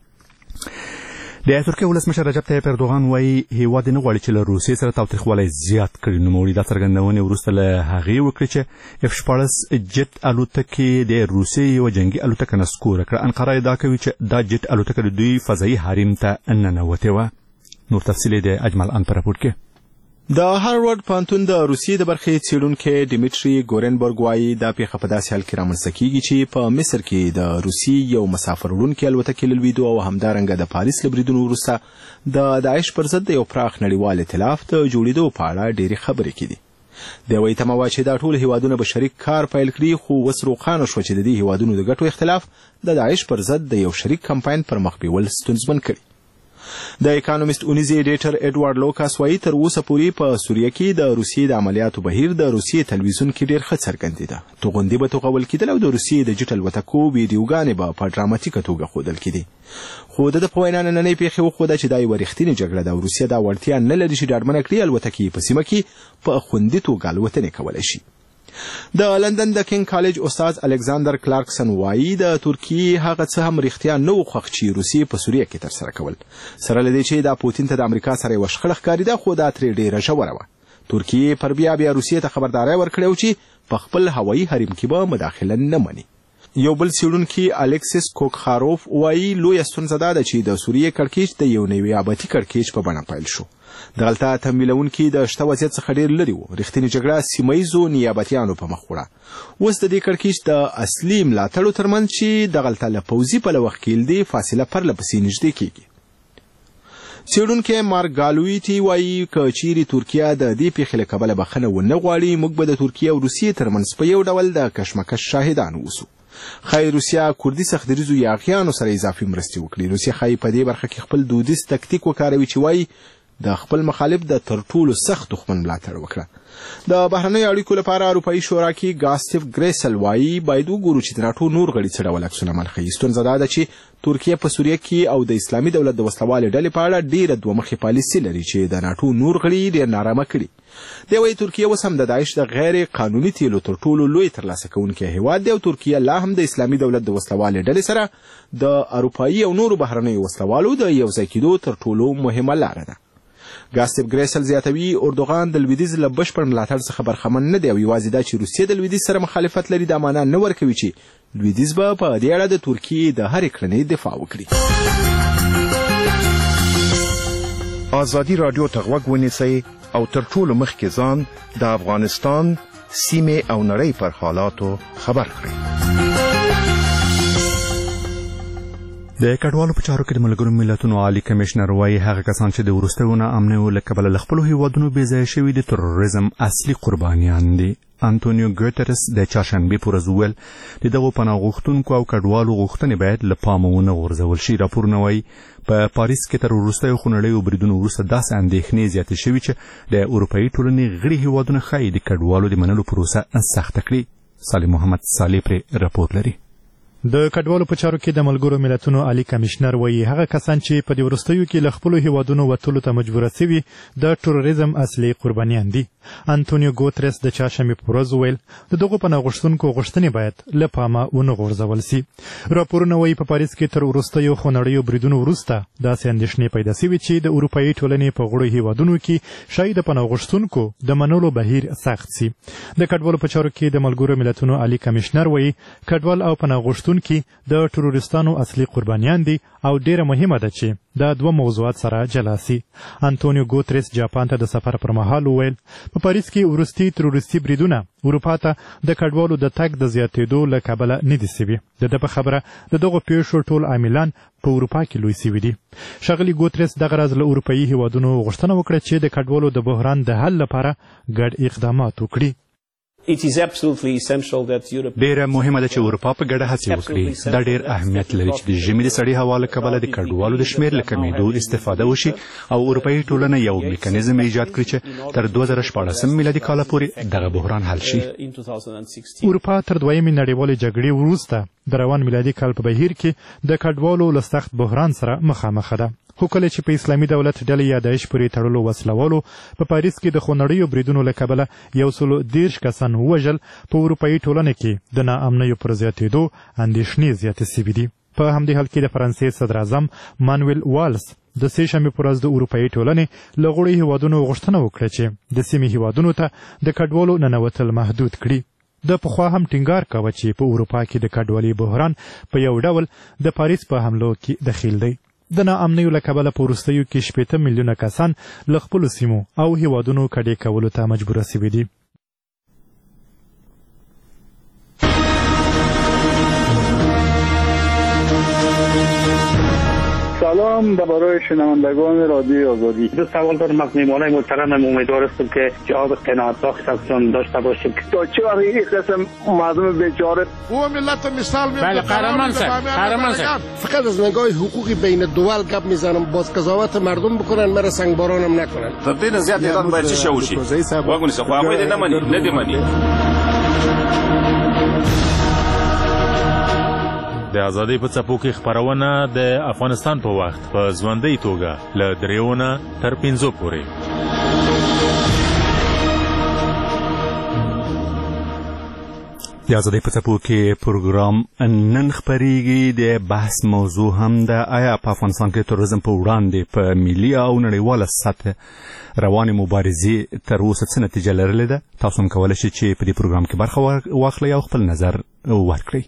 د ترکیې ولسمشر رجب طیب اردوغان وایي هیواد نه غواړي چې له روسیې سره تاوتریخوالی زیات کړي. نوموړي دا څرګندونې وروسته له هغې وکړې چې اف شپاړس جټ الوتکې د روسیې یوه جنګي الوتکه نسکوره کړه. انقره ادعا کوي چې دا جټ الوتکه د دوی فضایي حریم ته ننوتې وه. نور تفصیل د اجمل ان په راپور کې. د هاروارد پوهنتون د روسیې د برخې څېړونکی ډیمیټري ګورنبرګ وایي دا پیښه په داسې حال کې رامنځته کیږي چې په مصر کې د روسیې یو مسافر وړونکي الوتکې له لوېدو او همدارنګه د پاریس له بریدونو وروسته د داعش پر ضد د یو پراخ نړیوال ائتلاف د جوړېدو په اړه ډېرې خبرې کېدي. د وایي تمه وه چې دا ټول هیوادونه به شریک کار پیل کړي، خو اوس روښانه شوه چې د دې هیوادونو د ګټو اختلاف د داعش پر ضد د یو شریک کمپاین پر مخ بیول ستونزمن کړي. د اکانومیست اونیزي ایډیټر ایډوارډ لوکاس وایي تر اوسه پورې په سوریه کې د روسیې د عملیاتو بهیر د روسیې تلویزیون کې ډېر ښه څرګندېده. توغندي به توغول کېدل او د روسیې د جټ الوتکو ویډیوګانې به په ډراماتیکه توګه ښودل کېدې. خو د ده په وینا نننۍ پیښې وښوده چې دا یوه رښتینې جګړه ده او روسیه دا وړتیا نه لري چې ډاډمنه کړي الوتکې په سیمه کې په خوندي توګه الوتنې کولی شي. د لندن د کینګ کالج استاد الکساندر کلارکسن وایي د ترکیې هغه څه هم رښتیا نه و خوښ چې روسیې په سوریه کې ترسره کول، سره له دې چې دا پوتین ته د امریکا سره یوه شخړه ښکارېده، خو دا ترې ډېره ژوره وه. ترکیې پر بیا بیا روسیې ته خبرداری ورکړی و چې په خپل هوایي حریم کې به مداخله نه مني. یو بل څېړونکي الکسیس کوکخاروف وایي لویه ستونزه دا ده چې د سوریې کړکېچ د یو نیابتي کړکېچ په بڼه پیل شو. دغلته تمویلونکي د شته وضعیت څخه ډېر لرې وو. رښتینې جګړه سیمه ییزو نیابتیانو په مخ وړه. اوس د دې کړکېچ د اصلي ملاتړو ترمنځ چې دغلته له پوځي پلوه ښکېل دي فاصله پرله پسې نږدې کېږي. څېړونکی مارک ګالویټي وایي که چیرې ترکیه د دې پیښې له کبله بخښنه ونه غواړي، موږ به د ترکیې او روسیې ترمنځ په یو ډول د کشمکش شاهدان اوسو. ښایي روسیه کوردي سختدریزو یاغیانو سره اضافي مرستې وکړي. روسیه ښایي په دې برخه کې خپل دودیز تکتیک وکاروي چې وایي د خپل مخالف د تر ټولو سخت دښمن ملاتړ وکړه. د بهرنیو اړیکو لپاره اروپایي شورا کې ګاستف ګریسل وایي باید وګورو چې د ناټو نور غړي څه ډول عکسونه عمل ښیي. ستونزه دا ده چې ترکیه په سوریه کې او د اسلامي دولت د وسلوالې ډلې په اړه ډېره دوه مخې پالیسي لري چې د ناټو نور غړي ډېر نارامه کړي. دی وایي ترکیه اوس هم د داعش د غیر قانوني تیلو تر ټولو لوی ترلاسه کوونکی هیواد دی او ترکیه لا هم د اسلامي دولت د وسلوالې ډلې سره د اروپایي او نورو بهرنیو وسلوالو د یوځای کېدو تر ټولو مهمه لاره ده. ګاستف ګریسل زیاتوي اردوغان د لویدیځ له بشپړ ملاتړ څخه برخمن نه دی او یوازې دا چې روسیه د لویدیځ سره مخالفت لري دا معنا نه ورکوي چې لویدیځ به په دې اړه د ترکیې د هرې کړنې دفاع وکړي. ازادي راډیو ته غوږ ونیسئ او تر ټولو مخکې ځان د افغانستان سیمې او نړۍ پر حالاتو خبر کړئ. د کډوالو په چارو کې د ملګرو ملتونو عالی کمشنر وایي هغه کسان چې د وروستیو ناامنیو له کبله له خپلو هیوادونو بېځایه شوي د تروریزم اصلي قربانیان دي. انټونیو ګوترس د چهارشنبې په ورځ وویل د دغو پناه غوښتونکو او کډوالو غوښتنې باید له پامه ونه غورځول شي. راپورونه وایي په پاریس کې تر وروستیو خونړیو بریدونو وروسته داسې اندېښنې زیاتې شوي چې د اروپایي ټولنې غړي هیوادونه ښایي د کډوالو د منلو پروسه سخته کړي. صالح محمد صالح پرې راپور لري. د کډوالو په چارو کې د ملګرو ملتونو عالی کمشنر وایي هغه کسان چې په دې وروستیو کې له خپلو هیوادونو وتلو ته مجبوره سوي د تروریزم اصلي قربانیان دي. انټونیو ګوترس د چهارشنبې په ورځ وویل د دغو پناه غوښتونکو غوښتنې باید له پامه ونه غورځول سي. راپورونه وایي په پاریس کې تر وروستیو خونړیو بریدونو وروسته داسې اندېښنې پیدا سوي چې د اروپایي ټولنې په غړو هیوادونو کې شاید د پناه غوښتونکو د منلو بهیر سخت سي. د کډوالو په چارو کې د ملګرو ملتونو عالی کمشنر وایي کډوال او پناه غوښتونکي الوتونکي د ټروریستانو اصلي قربانیان دي او ډیره مهمه ده چې دا دوه موضوعات سره جلا سي. انټونیو ګوتریس جاپان ته د سفر پر مهال وویل په پاریس کې وروستي تروریستي بریدونه اروپا ته د کډوالو د تګ د زیاتېدو له کبله نه دي سوي. د ده په خبره د دغو پیښو ټول عاملان په اروپا کې لوی سوي دي. ښاغلي ګوتریس دغه راز له اروپایي هیوادونو غوښتنه وکړه چې د کډوالو د بحران د حل لپاره ګډ اقدامات وکړي. ډیره مهمه ده چې اروپا په ګډه هڅې وکړي. دا ډیر اهمیت لري چې د ژمي د سړې هوا له کبله د کډوالو د شمېر له کمېدو استفاده وشي او اروپایي ټولنه یو میکانیزم ایجاد کړي چې تر دوه زره شپاړسم میلادي کاله پورې دغه بحران حل شي. اروپا تر دویمې نړیوالې جګړې وروسته د روان میلادي کال په بهیر کې د کډوالو له سخت بحران سره مخامخ ده. خو کله چې په اسلامي دولت ډلې یا داعش پورې تړلو وسلوالو په پاریس کې د خونړیو بریدونو له کبله یو سلو دېرش کسان ووژل، په اروپایي ټولنه کې د ناامنیو پر زیاتېدو اندېښنې زیاتې سوي دي. په همدې حال کې د فرانسې صدر اعظم مانویل والس د سې شنبې په ورځ د اروپایي ټولنې له غړو هیوادونو غوښتنه وکړه چې د سیمې هیوادونو ته د کډوالو ننوتل محدود کړي. د پخوا هم ټینګار کاوه چې په اروپا کې د کډوالۍ بحران په یو ډول د پاریس په حملو کې دخیل دی. د ناامنیو له کبله په وروستیو کې شپېته میلیونه کسان له خپلو سیمو او هیوادونو کډې کولو ته مجبوره سوي دي. سلام به برای شنوندگان رادیو آزادی. دو سوال دارم از میهمانای محترمم. امیدوار هستم که جواب قناعت بخش ازشان داشته باشیم. تا چه وقت این قسم مردم بیچاره او ملت مثال میاد. بله قهرمان صاحب، قهرمان صاحب. فقط از نگاه حقوقی بین دول گپ میزنم، باز قضاوت مردم بکنن، مرا سنگبارانم نکنن. تبدیل زیاد ایران باید چی شوشی؟ واگونی سه خو هغه دې نه مني، نه دې مني. د ازادۍ په څپو کې خپرونه د افغانستان په وخت په ژوندۍ توګه له دریو نه تر پنځو پورې. د ازادۍ په څپو کې پروګرام نن خپریږي. د بحث موضوع هم ده آیا په افغانستان کې تروریزم په وړاندې په ملي او نړیواله سطح روانې مبارزې تر اوسه څه نتیجه لرلې ده؟ تاسو هم کولی شئ چې په دې پروګرام کې برخه واخلئ او خپل نظر ورکړئ.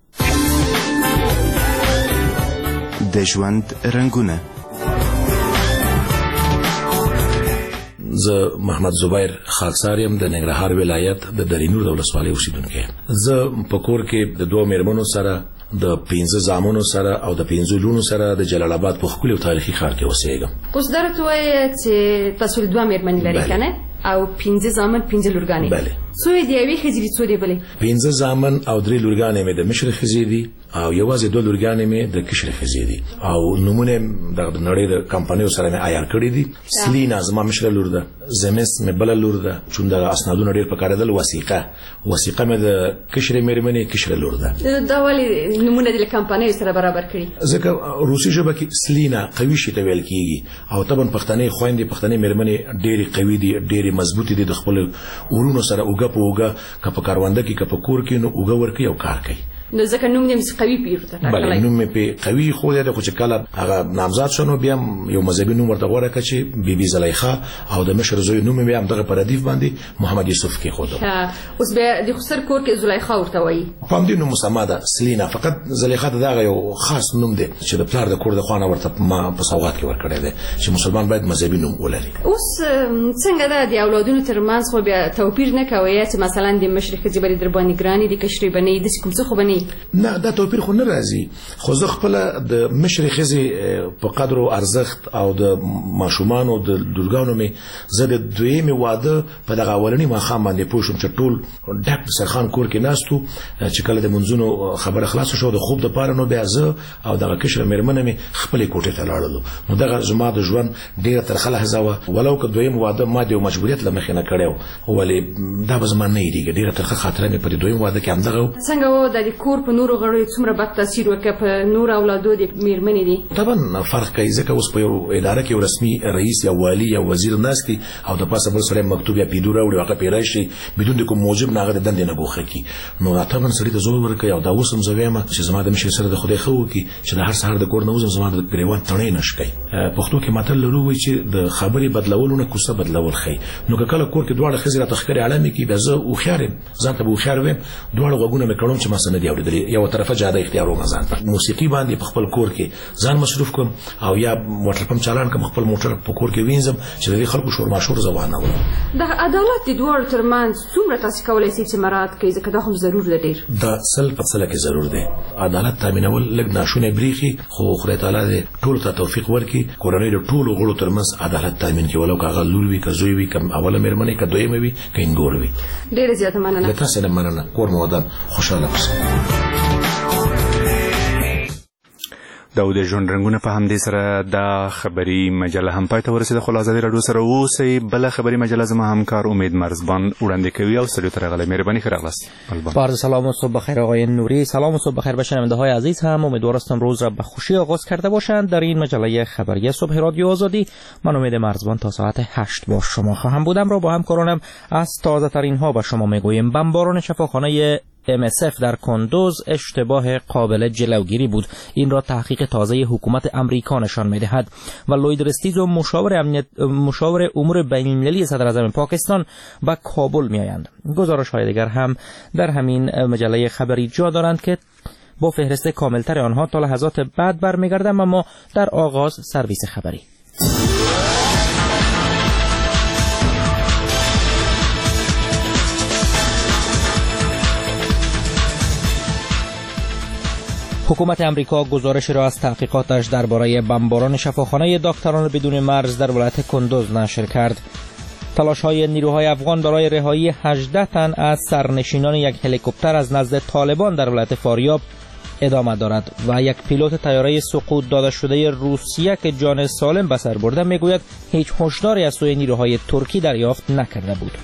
د ژوند رنګونه. زه محمد زبیر خاکسار یم، د ننګرهار ولایت د درینور د ولسوالۍ اوسیدونکی. زه په کور کې د دوه میرمنو سره، د پنځه زامنو سره او د پنځه لونو سره د جلال آباد په ښکلي او تاریخي ښار کې اوسېږم. اوس درته وایه چې تاسو دوه میرمنې لرئ که نه؟ او پنځه زامن پنځه لورګانې. بله. څو یې د یوې ښځې دي، څو دې بلې؟ پنځه زامن او درې لورګانې مې د مشرې ښځې دي او یوازې دوه لورګانې مې د کشرې ښځې دي او نومونه د نړۍ د کمپنیو سره مې عیار کړي دي. سلینا زما مشره لور ده، زمس مې بله لور ده، چون د اسنادونه ډېر پکارېدل. وثیقه وثیقه مې د کشرې مېرمنې کشره لور ده. دا ولې نومونه دې له کمپنیو سره برابر کړي؟ ځکه روسي ژبه کې سلینا قوي شي ته ویل کېږي او طبعا پښتنې خویندې پښتنې مېرمنې ډېرې قوي دي، ډېرې مضبوطې دي، د خپل ورونو سره اوږه په اوږه که په کارونده کې که په کور کې نو اوږه ورکوي او کار کوي. نو ځکه نوم یې قوي پیښ ته بله نوم یې پې قوي خو دی خو چې کله هغه نامزاد شو نو بیا یو مذهبي نوم ورته غوره کړه چې بیبي زلیخا او د مشر زوی نوم یې هم دغه په ردیف باندې محمد یوسف کېښوده. اوس بیا د خسر کور کې زلیخا ورته وایي. په همدې نوم مسما ده سلینا، فقط زلیخا د دغه یو خاص نوم دی چې د پلار د کور د خوا نه ورته ما په سوغات کې ورکړی دی چې مسلمان باید مذهبي نوم ولري. اوس څنګه ده د اولادونو ترمنځ خو بیا توپیر نه کوئ چې مثلا د مشرې ښځې به در باندې ګرانې د کشرې به نه وي، داسې کوم څه خو به نه وي؟ نه دا توپیر خو نه راځي، خو زه خپله د مشرې ښځې په قدر او ارزښت او د ماشومانو د لورګانو مې زه د دویمې واده په دغه اولني ماښام باندې پوه شوم چې ټول ډک دسترخوان کور کې ناست وو. چې کله د منځونو خبره خلاصه شوه د خوب دپاره نو بیا زه او دغه کشره مېرمنه مې خپلې کوټې ته لاړلو. نو دغه زما د ژوند ډېره ترخه لحظه وه، ولو که دویم واده ما د یو مجبوریت له مخې نه کړی و، ولې دا به زما نه هېرېږي. ډېره ترخه خاطره مې په دې دویم واده کې همدغه و. څنګه و د کور په نورو غړو څومره بد تاثیر وکړه په نور اولادو د مېرمنې دي؟ طبعا فرق کوي، ځکه اوس په یو اداره کې یو رسمي رئیس یا والي یا وزیر ناست دي او د پاسه بل سړی مکتوب یا پیدو راوړي هغه پرې راشي بدون د کوم موجب نه هغه د دندې نه ګوښه کړي. نو طبعا سړي ته زور ورکوي او دا اوس هم زه وایم چې زما د مشرې سره د خدای ښه وکړي چې د هر سهار د کور نه وځم زما د ګریوان تڼۍ نه شکوي. پښتو کې متل لرو وایي چې د خبرې بدلولو نه کوڅه بدلول ښایي. نو که کله کور کې دواړه ښځې راته ښکاري اړه مې کړي بیا زه هوښیار یم، ځان ته به هوښیار ویم، دواړه غوږونه مې کړم چې ما څه نه دي اوریدلی یو طرفه جاده اختیار ومزان موسیقي باندې په خپل کور کې ځان مصروف کوم او یا موټر پم چالان کوم خپل موټر په کور کې وینځم چې د خلکو شور ماشور زوانه و د عدالت د دوه ترمنځ څومره تاسو کولای شئ چې مراد کوي ځکه دا هم ضرور دی ډیر دا سل په سل کې ضرور دی عدالت تامینول لږ ناشونه بریخي خو خدای تعالی دې ټول ته توفیق ورکړي کورنۍ د ټولو غړو ترمنځ عدالت تامین کړي ولو کاغه لور وي کزوی وي کم اوله مېرمنې ک دویمه وي کینګور وي ډیر زیاته مننه تاسو نه مننه کور مو ودان خوشاله اوسئ دا د ژوند رنګونه په همدې سره د خبري مجله هم پای ته ورسېده خو له ازادي راډیو سره اوسئ بله خبري مجله زما همکار امید مرزبان وړاندې کوي او ستړیو ته راغلی مهرباني ښه راغلاست با عرض سلام و صبح بخیر آقای نوری سلام و صبح بخیر به شنونده‌های عزیز هم امیدوار هستم روز را به خوشی آغاز کرده باشند در این مجله خبری صبح رادیو آزادی من امید مرزبان تا ساعت هشت با شما خواهم بودم را با همکارانم از تازه ترین ها به شما میگوییم بمباران شفاخانه ام اس اف در کندوز اشتباه قابل جلوگیری بود این را تحقیق تازه حکومت امریکا نشان می‌دهد و لوید رستیزو مشاور امنیت مشاور امور بین‌المللی صدر اعظم پاکستان به کابل می‌آیند گزارش‌های دیگر هم در همین مجله خبری جا دارند که با فهرست کاملتر آنها تا لحظات بعد برمیگردم اما در آغاز سرویس خبری حکومت امریکا گزارش را از تحقیقاتش درباره بمباران شفاخانه دکتران بدون مرز در ولایت کندوز نشر کرد. تلاش‌های نیروهای افغان برای رهایی هجده تن از سرنشینان یک هلیکوپتر از نزد طالبان در ولایت فاریاب ادامه دارد و یک پیلوت طیاره سقوط داده شده روسیه که جان سالم به سر برده میگوید هیچ هشداری از سوی نیروهای ترکی دریافت نکرده بود.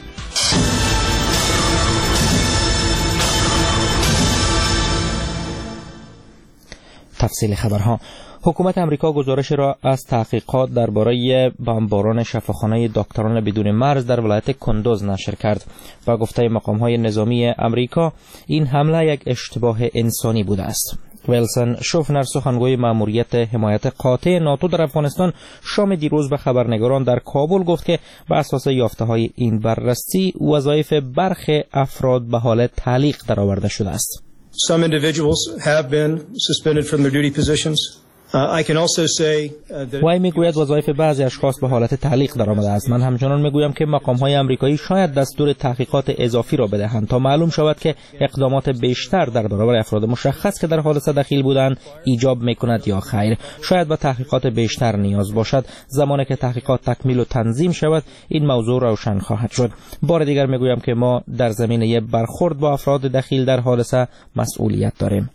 تفصیل خبرها حکومت امریکا گزارش را از تحقیقات درباره بمباران شفاخانه دکتران بدون مرز در ولایت کندوز نشر کرد و گفته مقام‌های نظامی امریکا این حمله یک اشتباه انسانی بوده است. ویلسون شوفنر سخنگوی مأموریت حمایت قاطع ناتو در افغانستان شام دیروز به خبرنگاران در کابل گفت که بر اساس یافته‌های این بررسی وظایف برخی افراد به حال تعلیق درآورده شده است. Some individuals have been suspended from their duty positions. Uh, I can also say that وای میگوید وظایف بعضی اشخاص به حالت تعلیق درآمده است. من همچنان میگویم که مقام‌های آمریکایی شاید دستور تحقیقات اضافی را بدهند تا معلوم شود که اقدامات بیشتر در برابر افراد مشخص که در حادثه دخیل بودند ایجاب میکند یا خیر. شاید به تحقیقات بیشتر نیاز باشد. زمانی که تحقیقات تکمیل و تنظیم شود این موضوع روشن خواهد شد. بار دیگر میگویم که ما در زمینه برخورد با افراد دخیل در حادثه مسئولیت داریم.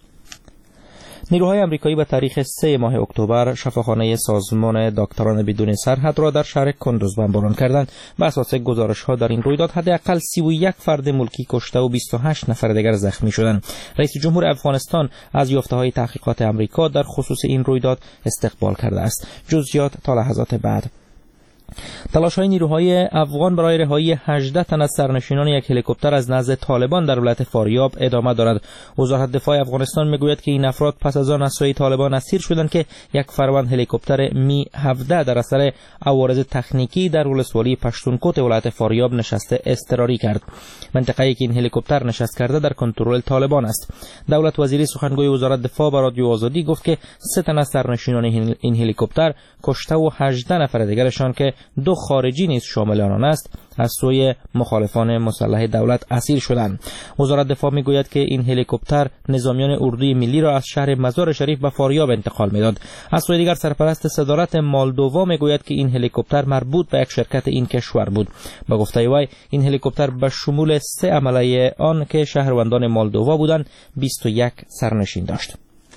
نیروهای آمریکایی به تاریخ سه ماه اکتبر شفاخانه سازمان دکتران بدون سرحد را در شهر کندوز بمباران کردند. به اساس گزارش‌ها در این رویداد حداقل سی و یک فرد ملکی کشته و بیست و هشت نفر دیگر زخمی شدند. رئیس جمهور افغانستان از یافته‌های تحقیقات آمریکا در خصوص این رویداد استقبال کرده است. جزئیات تا لحظات بعد. تلاش‌های نیروهای افغان برای رهایی هجده تن از سرنشینان یک هلیکوپتر از نزد طالبان در ولایت فاریاب ادامه دارد. وزارت دفاع افغانستان میگوید که این افراد پس از آن از سوی طالبان اسیر شدند که یک فروند هلیکوپتر می هفده در اثر عوارض تکنیکی در ولسوالی پشتونکوت ولایت فاریاب نشسته اضطراری کرد. منطقه‌ای که این هلیکوپتر نشست کرده در کنترل طالبان است. دولت وزیری سخنگوی وزارت دفاع به رادیو آزادی گفت که سه تن از سرنشینان این هلیکوپتر کشته و هجده نفر دیگرشان که دو خارجی نیز شامل آنان است از سوی مخالفان مسلح دولت اسیر شدند. وزارت دفاع میگوید که این هلیکوپتر نظامیان اردوی ملی را از شهر مزار شریف به فاریاب انتقال میداد. از سوی دیگر سرپرست صدارت مالدووا میگوید که این هلیکوپتر مربوط به یک شرکت این کشور بود. به گفته وی این هلیکوپتر به شمول سه عمله آن که شهروندان مالدووا بودند بیست و یک سرنشین داشت.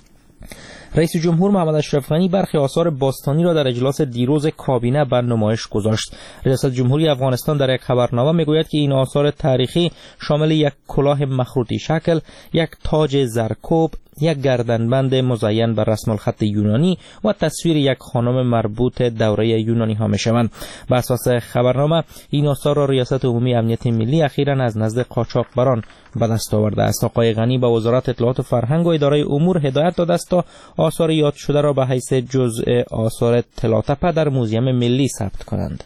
رئیس جمهور محمد اشرف غنی برخی آثار باستانی را در اجلاس دیروز کابینه بر نمایش گذاشت. ریاست جمهوری افغانستان در یک خبرنامه میگوید که این آثار تاریخی شامل یک کلاه مخروطی شکل، یک تاج زرکوب، یک گردنبند مزین بر رسم الخط یونانی و تصویر یک خانم مربوط دوره یونانی ها میشوند. بر اساس خبرنامه این آثار را ریاست عمومی امنیت ملی اخیراً از نزد قاچاقبران به دست آورده است. آقای غنی به وزارت اطلاعات و فرهنگ و اداره امور هدایت داده است تا آثار یاد شده را به حیث جزء آثار طلاتپه در موزیم ملی ثبت کنند.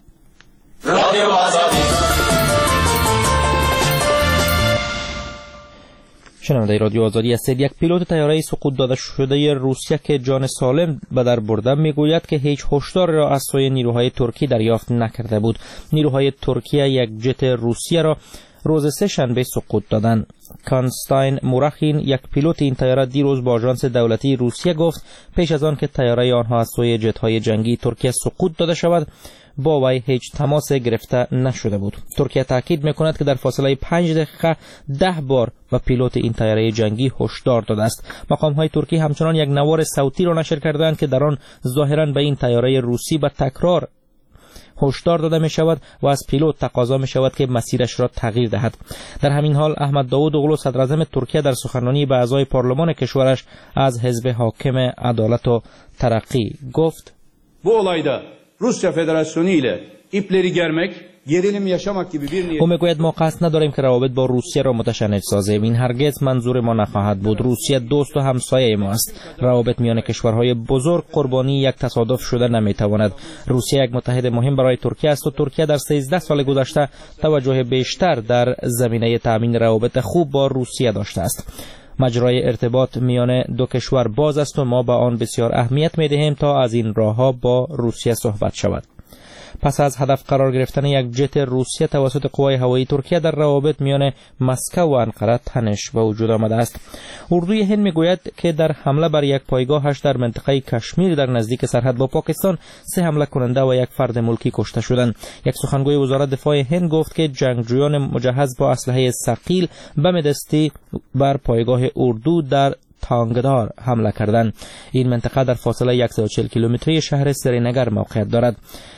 شنونده رادیو آزادی هستید. یک پیلوت طیاره سقوط داده شده روسیه که جان سالم به در برده میگوید که هیچ هشدار را از سوی نیروهای ترکی دریافت نکرده بود. نیروهای ترکیه یک جت روسیه را روز سه شنبه سقوط دادند. کانستاین مورخین، یک پیلوت این طیاره، دیروز با آژانس دولتی روسیه گفت پیش از آن که طیاره آنها از سوی جت‌های جنگی ترکیه سقوط داده شود با وی هیچ تماس گرفته نشده بود. ترکیه تاکید میکند که در فاصله پنج دقیقه ده بار به پیلوت این طیاره جنگی هشدار داده است. مقام‌های ترکی همچنان یک نوار صوتی را نشر کردند که در آن ظاهراً به این طیاره روسی به تکرار هشدار داده می شود و از پیلوت تقاضا می شود که مسیرش را تغییر دهد. در همین حال احمد داوود اوغلو صدر اعظم ترکیه در سخنرانی به اعضای پارلمان کشورش از حزب حاکم عدالت و ترقی گفت: Bu olayda Rusya Federasyonu ile ipleri germek, gerilim yaşamak gibi bir niyet. او میگوید ما قصد نداریم که روابط با روسیه را متشنج سازیم. این هرگز منظور ما نخواهد بود. روسیه دوست و همسایه ما است. روابط میان کشورهای بزرگ قربانی یک تصادف شده نمیتواند. روسیه یک متحد مهم برای ترکیه است و ترکیه در سیزده سال گذشته توجه بیشتر در زمینه تامین روابط خوب با روسیه داشته است. مجرای ارتباط میان دو کشور باز است و ما به آن بسیار اهمیت می‌دهیم تا از این راه‌ها با روسیه صحبت شود. پس از هدف قرار گرفتن یک جت روسیه توسط قوای هوایی ترکیه در روابط میان مسکو و انقره تنش به وجود آمده است. اردوی هند میگوید که در حمله بر یک پایگاهش در منطقه کشمیر در نزدیک سرحد با پاکستان سه حمله کننده و یک فرد ملکی کشته شدند. یک سخنگوی وزارت دفاع هند گفت که جنگجویان مجهز با اسلحه ثقیل بم دستی بر پایگاه اردو در تانگدار حمله کردند. این منطقه در فاصله صد و چهل کیلومتری شهر سرینگر موقعیت دارد.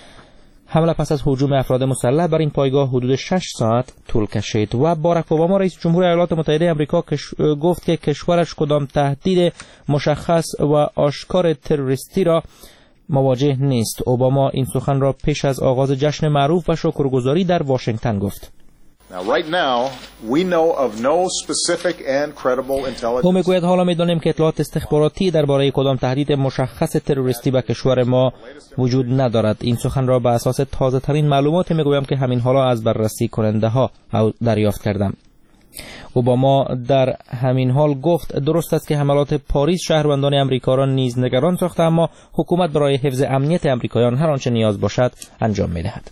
حمله پس از هجوم افراد مسلح بر این پایگاه حدود شش ساعت طول کشید و باراک اوباما رئیس جمهور ایالات متحده آمریکا گفت که کشورش کدام تهدید مشخص و آشکار تروریستی را مواجه نیست. اوباما این سخن را پیش از آغاز جشن معروف و شکرگزاری در واشنگتن گفت. Now, right now, we know of no specific and credible intelligence. او میگوید حالا میدانیم که اطلاعات استخباراتی درباره کدام تهدید مشخص تروریستی به کشور ما وجود ندارد. این سخن را به اساس تازه ترین معلومات میگویم که همین حالا از بررسی کننده ها دریافت کردم. اوباما در همین حال گفت درست است که حملات پاریس شهروندان امریکا را نیز نگران ساخته، اما حکومت برای حفظ امنیت امریکایان هر آنچه نیاز باشد انجام میدهد.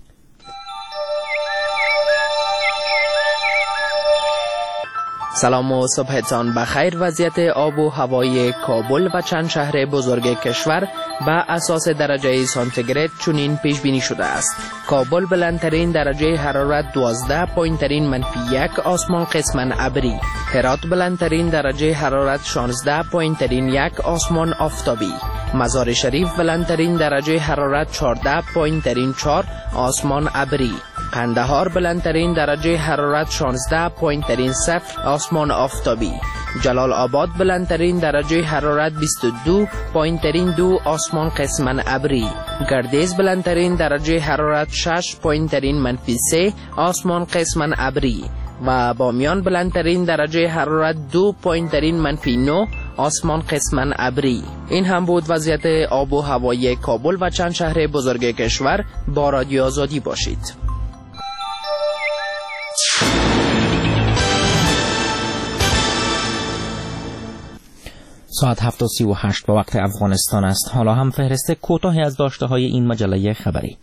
سلام و صبحتان بخیر. وضعیت آب و هوای کابل و چند شهر بزرگ کشور به اساس درجه سانتیگراد چنین پیش بینی شده است. کابل بلندترین درجه حرارت دوازده، پایینترین منفی یک، آسمان قسماً ابری. هرات بلندترین درجه حرارت شانزده، پایینترین یک، آسمان آفتابی. مزار شریف بلندترین درجه حرارت چهارده، پایینترین چهار، آسمان ابری. قندهار بلندترین درجه حرارت شانزده، پایینترین صفر، آسمان آفتابی. جلال آباد بلندترین درجه حرارت بیست و دو، پایینترین دو، آسمان قسماً ابری. گردیز بلندترین درجه حرارت شش، پایینترین منفی سه، آسمان قسماً ابری. و بامیان بلندترین درجه حرارت دو، پایینترین منفی نه، آسمان قسماً ابری. این هم بود وضعیت آب و هوای کابل و چند شهر بزرگ کشور. با رادیو آزادی باشید. ساعت هفت و سی و هشت به وقت افغانستان است. حالا هم فهرست کوتاهی از داشته های این مجله خبری.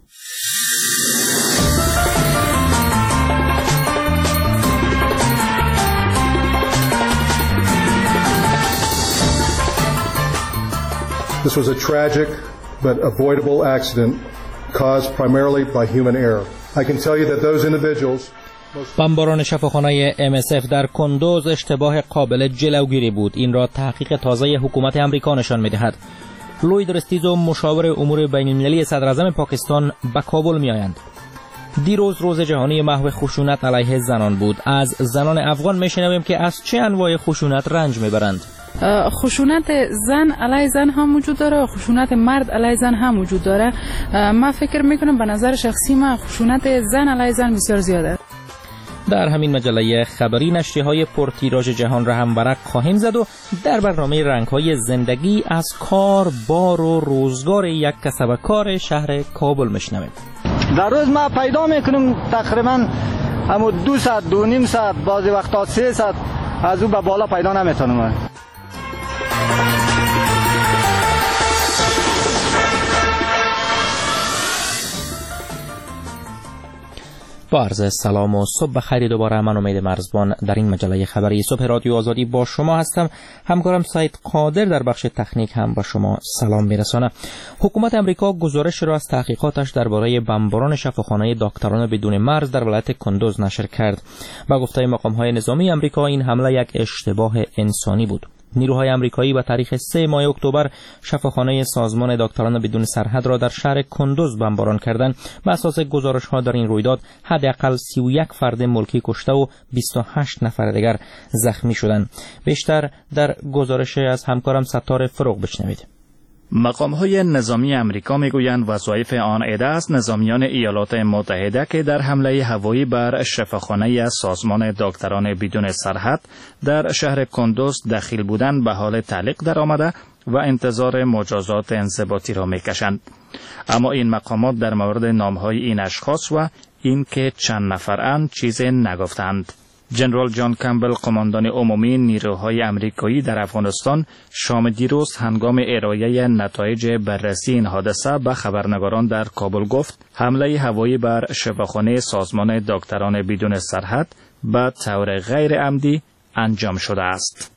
This was a tragic but avoidable accident caused primarily by human error. I can tell you that those individuals بمباران شفاخانه ام اس اف در کندوز اشتباه قابل جلوگیری بود. این را تحقیق تازه حکومت امریکا نشان می‌دهد. لوید رستیزو مشاور امور بین‌المللی صدراعظم پاکستان به کابل می‌آیند. دیروز روز جهانی محو خشونت علیه زنان بود. از زنان افغان می‌شنویم که از چه انواع خشونت رنج می‌برند. خشونت زن علیه زن هم وجود داره و خشونت مرد علیه زن هم وجود داره. من فکر میکنم به نظر شخصی من خشونت زن علیه زن بسیار زیاده. در همین مجله خبری نشریه‌های پرتیراژ جهان را هم ورق خواهیم زد و در برنامه رنگ‌های زندگی از کار، بار و روزگار یک کسبکار شهر کابل میشنویم. در روز ما پیدا میکنیم تقریبا همون دو ساعت، دو نیم ساعت، بعضی وقتا سه ساعت از اون به بالا پیدا نمیتونم. با عرض سلام و صبح بخیر دوباره. من امید مرزبان در این مجله خبری صبح رادیو آزادی با شما هستم. همکارم سعید قادر در بخش تکنیک هم با شما سلام میرسانه. حکومت امریکا گزارش را از تحقیقاتش درباره بمباران شفاخانه دکتران بدون مرز در ولایت کندوز نشر کرد. با گفته مقام‌های نظامی امریکا این حمله یک اشتباه انسانی بود. نیروهای آمریکایی به تاریخ سه ماه اکتبر شفاخانه سازمان دکتران بدون سرحد را در شهر کندوز بمباران کردند. بر اساس گزارش‌ها در این رویداد حداقل سی و یک فرد ملکی کشته و بیست و هشت نفر دیگر زخمی شدند. بیشتر در گزارش از همکارم ستار فروغ بشنوید. مقام‌های نظامی امریکا میگویند وظایف آن عده از نظامیان ایالات متحده که در حمله هوایی بر شفاخانه سازمان دکتران بدون سرحد در شهر کندوز دخیل بودند به حال تعلیق در آمده و انتظار مجازات انضباطی را میکشند. اما این مقامات در مورد نام‌های این اشخاص و این که چند نفرند چیزی نگفتند. جنرال جان کمبل، قماندان عمومی نیروهای آمریکایی در افغانستان، شام دیروز هنگام ارائه نتایج بررسی این حادثه به خبرنگاران در کابل گفت حمله هوایی بر شفاخانه سازمان دکتران بدون سرحد به طور غیر عمدی انجام شده است.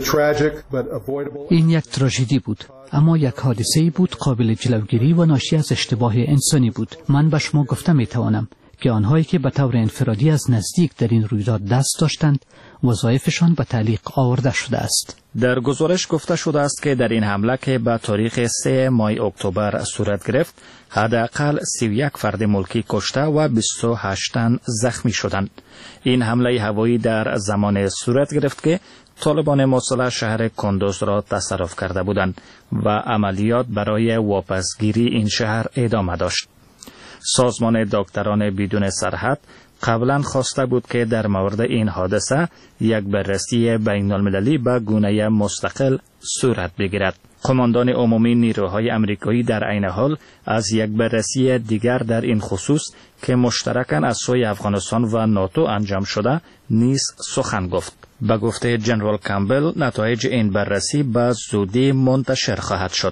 این یک تراژدی بود، اما یک حادثه بود قابل جلوگیری و ناشی از اشتباه انسانی بود. من به شما گفته می توانم که آنهایی که به طور انفرادی از نزدیک در این رویداد دست داشتند وظایفشان به تعلیق آورده شده است. در گزارش گفته شده است که در این حمله که به تاریخ سه ماه اکتبر صورت گرفت حداقل سی و یک فرد ملکی کشته و بیست و هشت تن زخمی شدند. این حمله هوایی در زمان صورت گرفت که طالبان مسلح شهر کندوز را تصرف کرده بودند و عملیات برای واپسگیری این شهر ادامه داشت. سازمان دکتران بدون سرحد قبلا خواسته بود که در مورد این حادثه یک بررسی بین المللی به گونه مستقل صورت بگیرد. قماندان عمومی نیروهای آمریکایی در عین حال از یک بررسی دیگر در این خصوص که مشترکاً از سوی افغانستان و ناتو انجام شده نیز سخن گفت. به گفته جنرال کامبل نتایج این بررسی به زودی منتشر خواهد شد.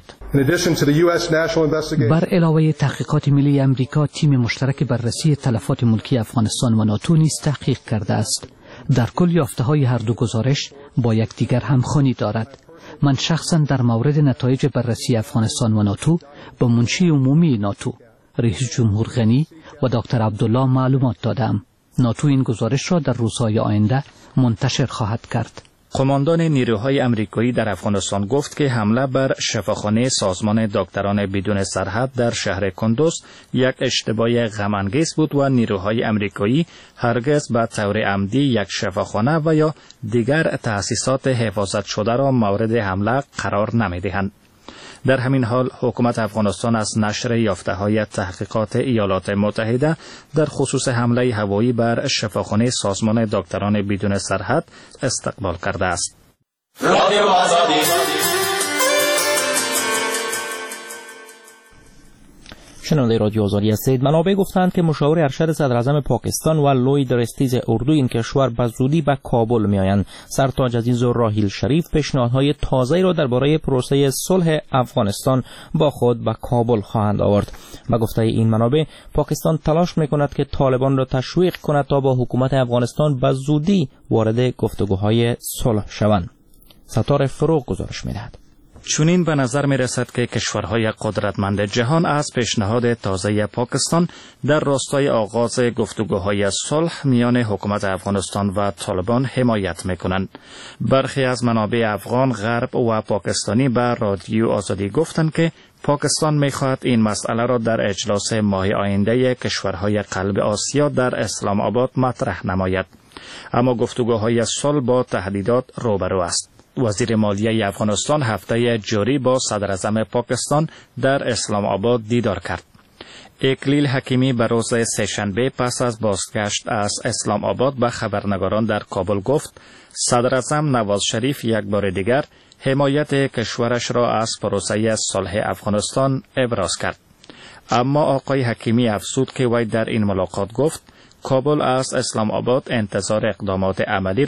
بر علاوه تحقیقات ملی امریکا، تیم مشترک بررسی تلفات ملکی افغانستان و ناتو نیز تحقیق کرده است. در کل یافته‌های هر دو گزارش با یکدیگر همخوانی دارد. من شخصا در مورد نتایج بررسی افغانستان و ناتو با منشی عمومی ناتو، رئیس جمهور غنی و دکتر عبدالله معلومات دادم. ناتو این گزارش را در روزهای آینده منتشر خواهد کرد. قماندان نیروهای آمریکایی در افغانستان گفت که حمله بر شفاخانه سازمان دکتران بدون سرحد در شهر کندوز یک اشتباه غم‌انگیز بود و نیروهای آمریکایی هرگز به طور عمدی یک شفاخانه و یا دیگر تأسیسات حفاظت شده را مورد حمله قرار نمی‌دهند. در همین حال حکومت افغانستان از نشر یافته‌های تحقیقات ایالات متحده در خصوص حمله هوایی بر شفاخانه سازمان دکتران بدون سرحد استقبال کرده است. رادیو آزادی شنونده رادیو آزادی هستید. منابع گفتند که مشاور ارشد صدراعظم پاکستان و لوید رستیز اردو این کشور به زودی به کابل میآیند. سرتاج عزیز و راحیل شریف پیشنهادهای تازه‌ای را درباره پروسه صلح افغانستان با خود به کابل خواهند آورد. به گفته این منابع پاکستان تلاش میکند که طالبان را تشویق کند تا با حکومت افغانستان به زودی وارد گفتگوهای صلح شوند. ستار فروغ گزارش می‌دهد. چنین به نظر می رسد که کشورهای قدرتمند جهان از پیشنهاد تازه پاکستان در راستای آغاز گفتگوهای صلح میان حکومت افغانستان و طالبان حمایت می کنند. برخی از منابع افغان، غرب و پاکستانی به رادیو آزادی گفتند که پاکستان می خواهد این مسئله را در اجلاس ماه آینده کشورهای قلب آسیا در اسلام آباد مطرح نماید. اما گفتگوهای صلح با تهدیدات روبرو است. وزیر مالیه افغانستان هفته جاری با صدراعظم پاکستان در اسلام آباد دیدار کرد. اکلیل حکیمی به روز سه‌شنبه پس از بازگشت از اسلام آباد به خبرنگاران در کابل گفت صدراعظم نواز شریف یک بار دیگر حمایت کشورش را از پروسه صلح افغانستان ابراز کرد. اما آقای حکیمی افزود که وی در این ملاقات گفت کابل از اسلام آباد انتظار اقدامات عملی را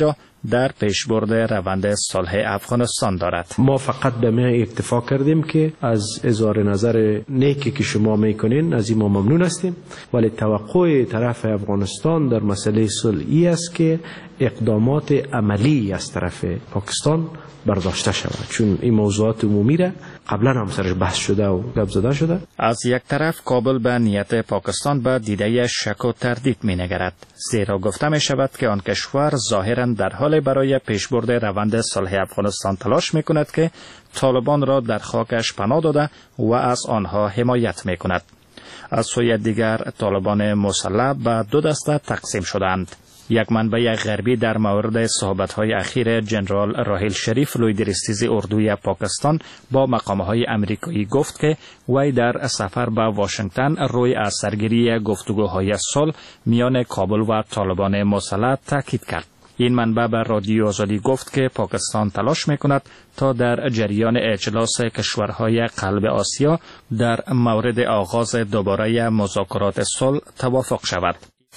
در پیشبرد روند صلح افغانستان دارد. ما فقط به می اکتفا کردیم که از اظهار نظر نیکی که شما میکنین از این ما ممنون هستیم، ولی توقع طرف افغانستان در مسئله صلح ای است که اقدامات عملی از طرف پاکستان برداشته شود، چون این موضوعات عمومی را قبلا هم سرش بحث شده و گپ زده شده. از یک طرف کابل به نیت پاکستان به دیده شک و تردید می نگرد، زیرا گفته می شود که آن کشور ظاهرا در حال برای پیشبرد روند صلح افغانستان تلاش می کند که طالبان را در خاکش پناه داده و از آنها حمایت می کند. از سوی دیگر طالبان مسلح به دو دسته تقسیم شدند. یک منبع غربی در مورد صحبت‌های اخیر جنرال راحیل شریف لوی درستیز اردوی پاکستان با مقام‌های امریکایی گفت که وی در سفر به واشنگتن روی از سرگیری گفتگوهای صلح میان کابل و طالبان مسلح تاکید کرد. این منبع به رادیو آزادی گفت که پاکستان تلاش می‌کند تا در جریان اجلاس کشورهای قلب آسیا در مورد آغاز دوباره مذاکرات صلح توافق شود.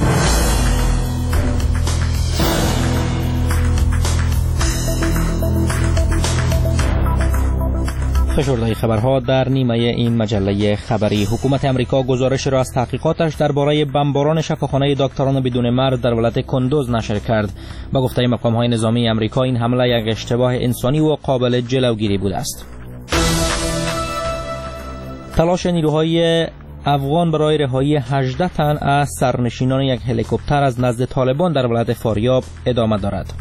فشردهای خبرها در نیمه این مجله خبری. حکومت امریکا گزارش را از تحقیقاتش درباره بمباران شفاخانه دکتران بدون مرد در ولایت کندوز نشر کرد. با گفته مقام‌های نظامی امریکا این حمله یک اشتباه انسانی و قابل جلوگیری بوده است. تلاش نیروهای افغان برای رهایی هجده تن از سرنشینان یک هلیکوپتر از نزد طالبان در ولایت فاریاب ادامه دارد.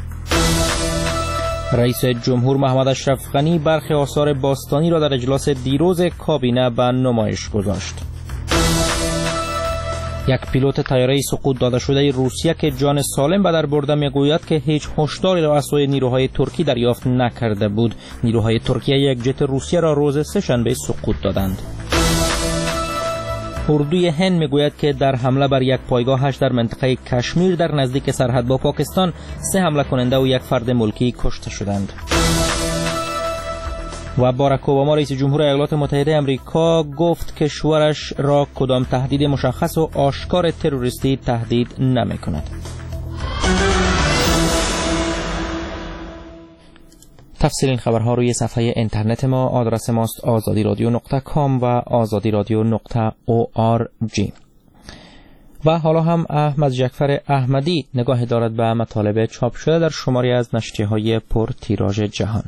رئیس جمهور محمد اشرف غنی برخی آثار باستانی را در اجلاس دیروز کابینه به نمایش گذاشت. یک پیلوت طیاره سقوط داده شده روسیه که جان سالم به در برده میگوید که هیچ هشداری را از سوی نیروهای ترکی دریافت نکرده بود. نیروهای ترکیه یک جت روسیه را روز سه‌شنبه سقوط دادند. اردوی هند میگوید که در حمله بر یک پایگاهش در منطقه کشمیر در نزدیک سرحد با پاکستان سه حمله کننده و یک فرد ملکی کشته شدند. و باراک اوباما رئیس جمهور ایالات متحده آمریکا گفت کشورش را کدام تهدید مشخص و آشکار تروریستی تهدید نمی‌کند. تفصیل این خبرها روی صفحه اینترنت ما. آدرس ماست آزادی رادیو نقطه کام و آزادی رادیو نقطه او آر جی. و حالا هم احمد جعفر احمدی نگاه دارد به مطالب چاپ شده در شماری از نشریه‌های پر تیراژ جهان.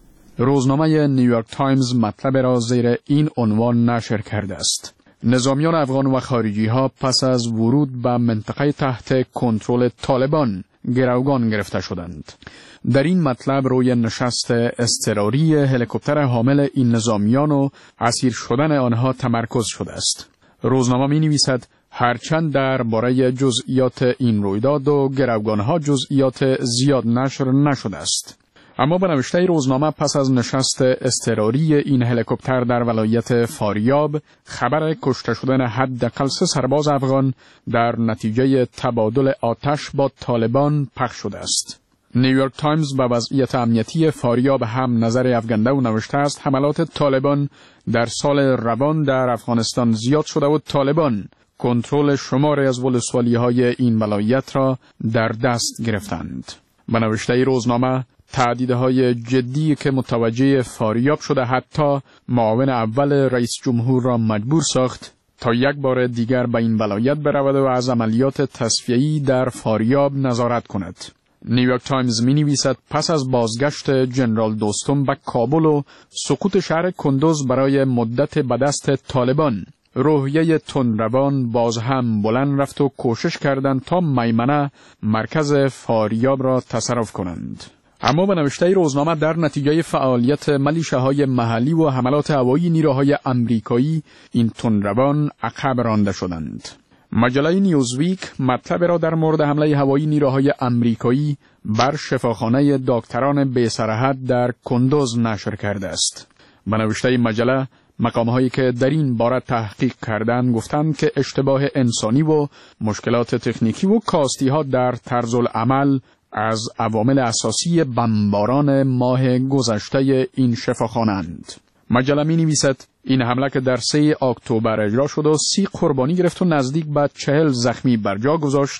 روزنامه نیویورک تایمز مطلب را زیر این عنوان نشر کرده است: نظامیان افغان و خارجی ها پس از ورود به منطقه تحت کنترل طالبان گروگان گرفته شدند. در این مطلب روی نشست اضطراری هلیکوپتر حامل این نظامیان و اسیر شدن آنها تمرکز شده است. روزنامه می نویسد هرچند درباره جزئیات این رویداد و گروگانها جزئیات زیاد نشر نشده است، اما به نوشته روزنامه پس از نشست اضطراری این هلیکوپتر در ولایت فاریاب خبر کشته شدن حداقل سه سرباز افغان در نتیجه تبادل آتش با طالبان پخش شده است. نیویورک تایمز به وضعیت امنیتی فاریاب هم نظر افکنده و نوشته است حملات طالبان در سال روان در افغانستان زیاد شده و طالبان کنترل شماری از ولسوالی‌های این ولایت را در دست گرفتند. به نوشته روزنامه تهدیدهای جدی که متوجه فاریاب شده حتی معاون اول رئیس جمهور را مجبور ساخت تا یک بار دیگر به این ولایت برود و از عملیات تصفیه‌ای در فاریاب نظارت کند. نیویورک تایمز می نویسد پس از بازگشت جنرال دوستم به کابل و سقوط شهر کندوز برای مدت به دست طالبان، روحیه تندروان باز هم بلند رفت و کوشش کردند تا میمنه مرکز فاریاب را تصرف کنند. اما به نوشته روزنامه در نتیجه فعالیت ملیشه‌های محلی و حملات هوایی نیروهای آمریکایی این تندروان عقب رانده شدند. مجله نیوزویک مطلب را در مورد حمله هوایی نیروهای آمریکایی بر شفاخانه دکتران بی سرحد در کندوز نشر کرده است. به نوشته مجله مقام‌هایی که در این باره تحقیق کردند گفتند که اشتباه انسانی و مشکلات تکنیکی و کاستی‌ها در طرز العمل از عوامل اساسی بمباران ماه گذشته این شفاخانه‌اند. مجله می نویسد این حمله که در سه اکتبر اجرا شد و سی قربانی گرفت و نزدیک به چهل زخمی بر جا گذاشت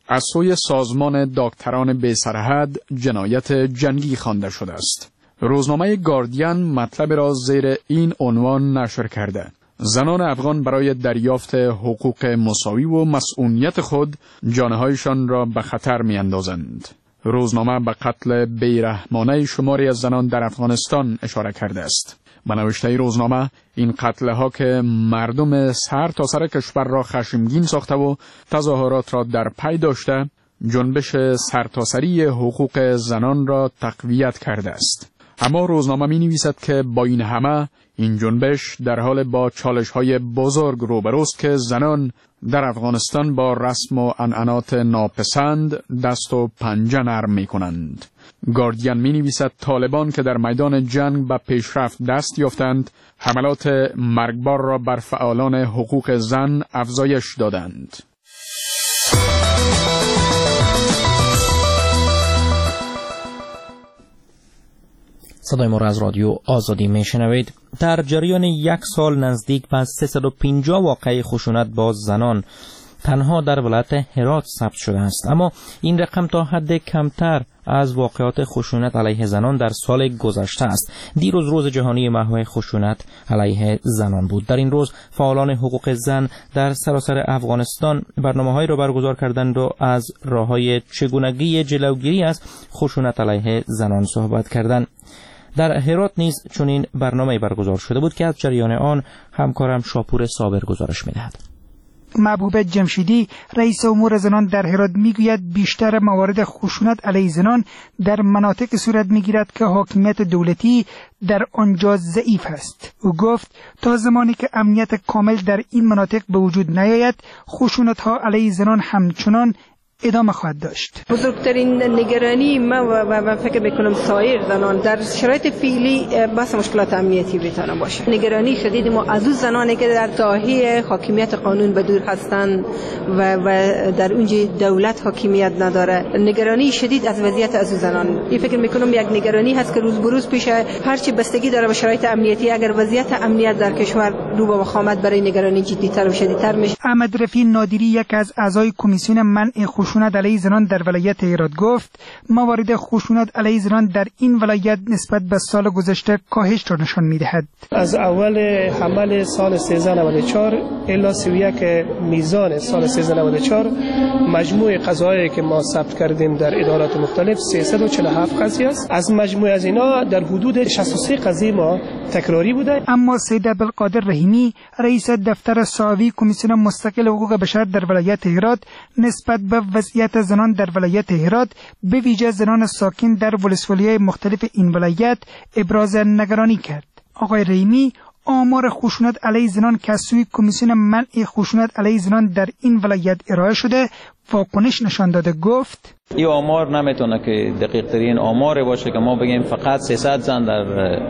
از سوی سازمان دکتران بی سرحد جنایت جنگی خوانده شده است. روزنامه گاردین مطلب را زیر این عنوان نشر کرده: زنان افغان برای دریافت حقوق مساوی و مسئولیت خود جانهایشان را به خطر می اندازند. روزنامه به قتل بیرحمانه شماری از زنان در افغانستان اشاره کرده است. به نوشته روزنامه، این قتل‌ها که مردم سر تا سر کشور را خشمگین ساخته و تظاهرات را در پی داشته، جنبش سرتاسری حقوق زنان را تقویت کرده است. اما روزنامه می نویسد که با این همه این جنبش در حال با چالش‌های بزرگ روبروست که زنان در افغانستان با رسم و عنعنات ناپسند دست و پنجه نرم می کنند. گاردین می نویسد طالبان که در میدان جنگ به پیشرفت دست یافتند، حملات مرگبار را بر فعالان حقوق زن افزایش دادند. صدای ما را از رادیو آزادی می شنوید. در جریان یک سال نزدیک به سیصد و پنجاه واقعه خشونت با زنان تنها در ولایت هرات ثبت شده است، اما این رقم تا حد کمتر از واقعات خشونت علیه زنان در سال گذشته است. دیروز روز جهانی محو خشونت علیه زنان بود. در این روز فعالان حقوق زن در سراسر افغانستان برنامه‌هایی را برگزار کردند و از راه‌های چگونگی جلوگیری از خشونت علیه زنان صحبت کردند. در هرات نیز چنین برنامه‌ای برگزار شده بود که از جریان آن همکارم شاپور صابر گزارش می‌دهد. محبوبه جمشیدی رئیس امور زنان در هرات میگوید بیشتر موارد خشونت علیه زنان در مناطق صورت میگیرد که حاکمیت دولتی در آنجا ضعیف است. او گفت تا زمانی که امنیت کامل در این مناطق به وجود نیاید، خشونت ها علیه زنان همچنان ادامه خواهد داشت. بزرگترین نگرانی ما و من فکر میکنم سایر زنان در شرایط فعلی بس مشکلات امنیتی بتونه باشه. نگرانی شدید ما از اون زنانی که در ساحه حاکمیت قانون به دور هستند و و در اونجا دولت حاکمیت نداره، نگرانی شدید از وضعیت از اون زنان. این فکر میکنم یک نگرانی هست که روز به روز پیش هرچی بستگی داره به شرایط امنیتی. اگر وضعیت امنیت در کشور رو به وخامت برای نگرانی جدی‌تر و شدیدتر میشه. احمد رفیع نادری یک از اعضای کمیسیون منع خشونت علیه زنان در ولایت هرات گفت موارد خشونت علیه زنان در این ولایت نسبت به سال گذشته کاهش را نشان می‌دهد. از اول حمل سال سیزده نود و چهار الی سی و یک میزان سال سیزده نود و چهار مجموع قضایایی که ما ثبت کردیم در ادارات مختلف سیصد و چهل و هفت قضیه است. از مجموع از اینا در حدود شصت و سه قضیه ما تکراری بوده. اما سید عبدالقادر رحیمی رئیس دفتر ساوی کمیسیون مستقل حقوق بشر در ولایت هرات نسبت به وضعیت زنان در ولایت هرات به ویژه زنان ساکن در ولسوالی‌های مختلف این ولایت ابراز نگرانی کرد. آقای رحیمی آمار خشونت علیه زنان که از سوی کمیسیون منع خشونت علیه زنان در این ولایت ارائه شده واکنش نشان داده. گفت این آمار نمیتونه که دقیق ترین آمار باشه که ما بگیم فقط سیصد زن در